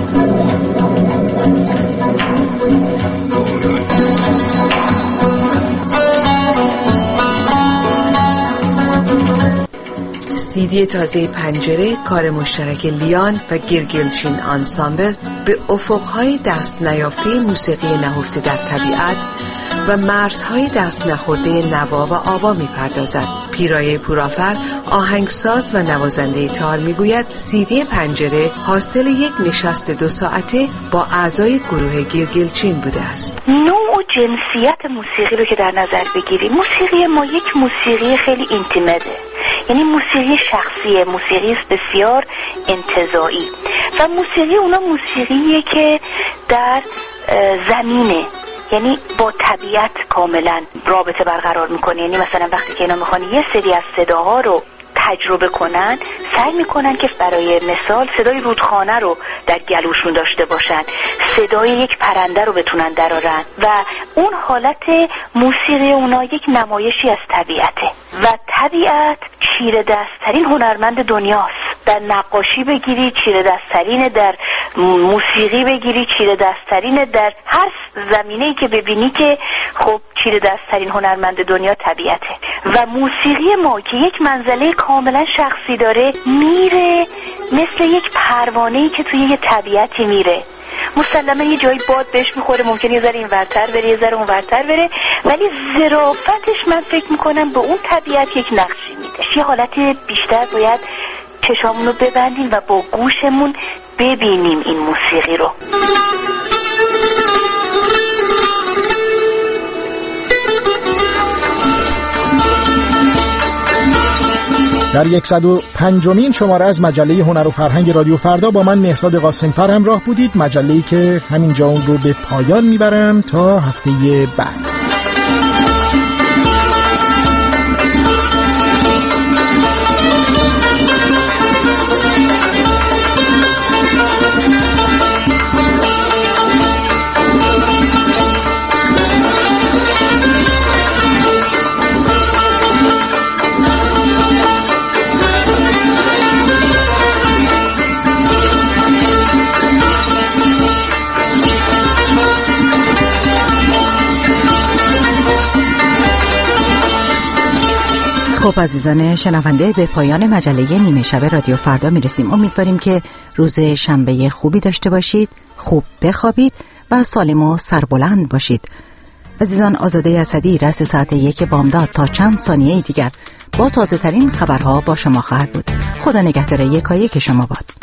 سیدی تازه پنجره، کار مشترک لیان و گیرگیلچین آنسامبل به افقهای دست نیافته موسیقی نهفته در طبیعت و مرزهای دست نخورده نوا و آوا می‌پردازد. پیرایه پورافر، آهنگساز و نوازنده تار میگوید سیدی پنجره حاصل یک نشست دو ساعته با اعضای گروه گیرگیلچین بوده است. نوع و جنسیت موسیقی رو که در نظر بگیریم، موسیقی ما یک موسیقی خیلی اینتیمته، یعنی موسیقی شخصیه، موسیقی بسیار انتزاعی و موسیقی اونا موسیقیه که در زمینه، یعنی با طبیعت کاملا رابطه برقرار میکنه. یعنی مثلا وقتی که اینا میخوان یه سری از صداها رو تجربه کنن، سعی میکنن که برای مثال صدای رودخانه رو در گلوشون داشته باشن، صدای یک پرنده رو بتونن درارن و اون حالت موسیقی اونا یک نمایشی از طبیعته و طبیعت چیره دستترین هنرمند دنیاست. در نقاشی بگیری چیره دستترینه، در موسیقی بگیری چیره دستترینه، در هر زمینه‌ای که ببینی که خب چیره دستترین هنرمند دنیا طبیعته. و موسیقی ما که یک منزله کاملا شخصی داره، میره مثل یک پروانه‌ای که توی یه طبیعتی میره. مسلما یه جایی باد بهش میخوره، ممکنه یه ذره این ورتر بره یه ذره اون ورتر بره، ولی ظرافتش من فکر میکنم به اون طبیعت یک نقشی میده. یه حالت بیشتر باید چشامون رو ببندیم و با گوشمون ببینیم این موسیقی رو. در صد و پنجمین شماره از مجله هنر و فرهنگ رادیو فردا با من مهرداد قاسم‌فر همراه بودید. مجله‌ای که همینجا اون رو به پایان میبرم تا هفته بعد. خب عزیزان شنونده، به پایان مجله نیمه شب رادیو فردا میرسیم. امیدواریم که روز شنبه خوبی داشته باشید، خوب بخوابید و سالم و سربلند باشید. عزیزان، آزاده اسدی رأس ساعت یک بامداد تا چند ثانیه دیگر با تازه ترین خبرها با شما خواهد بود. خدا نگهدار یکایک شما باد.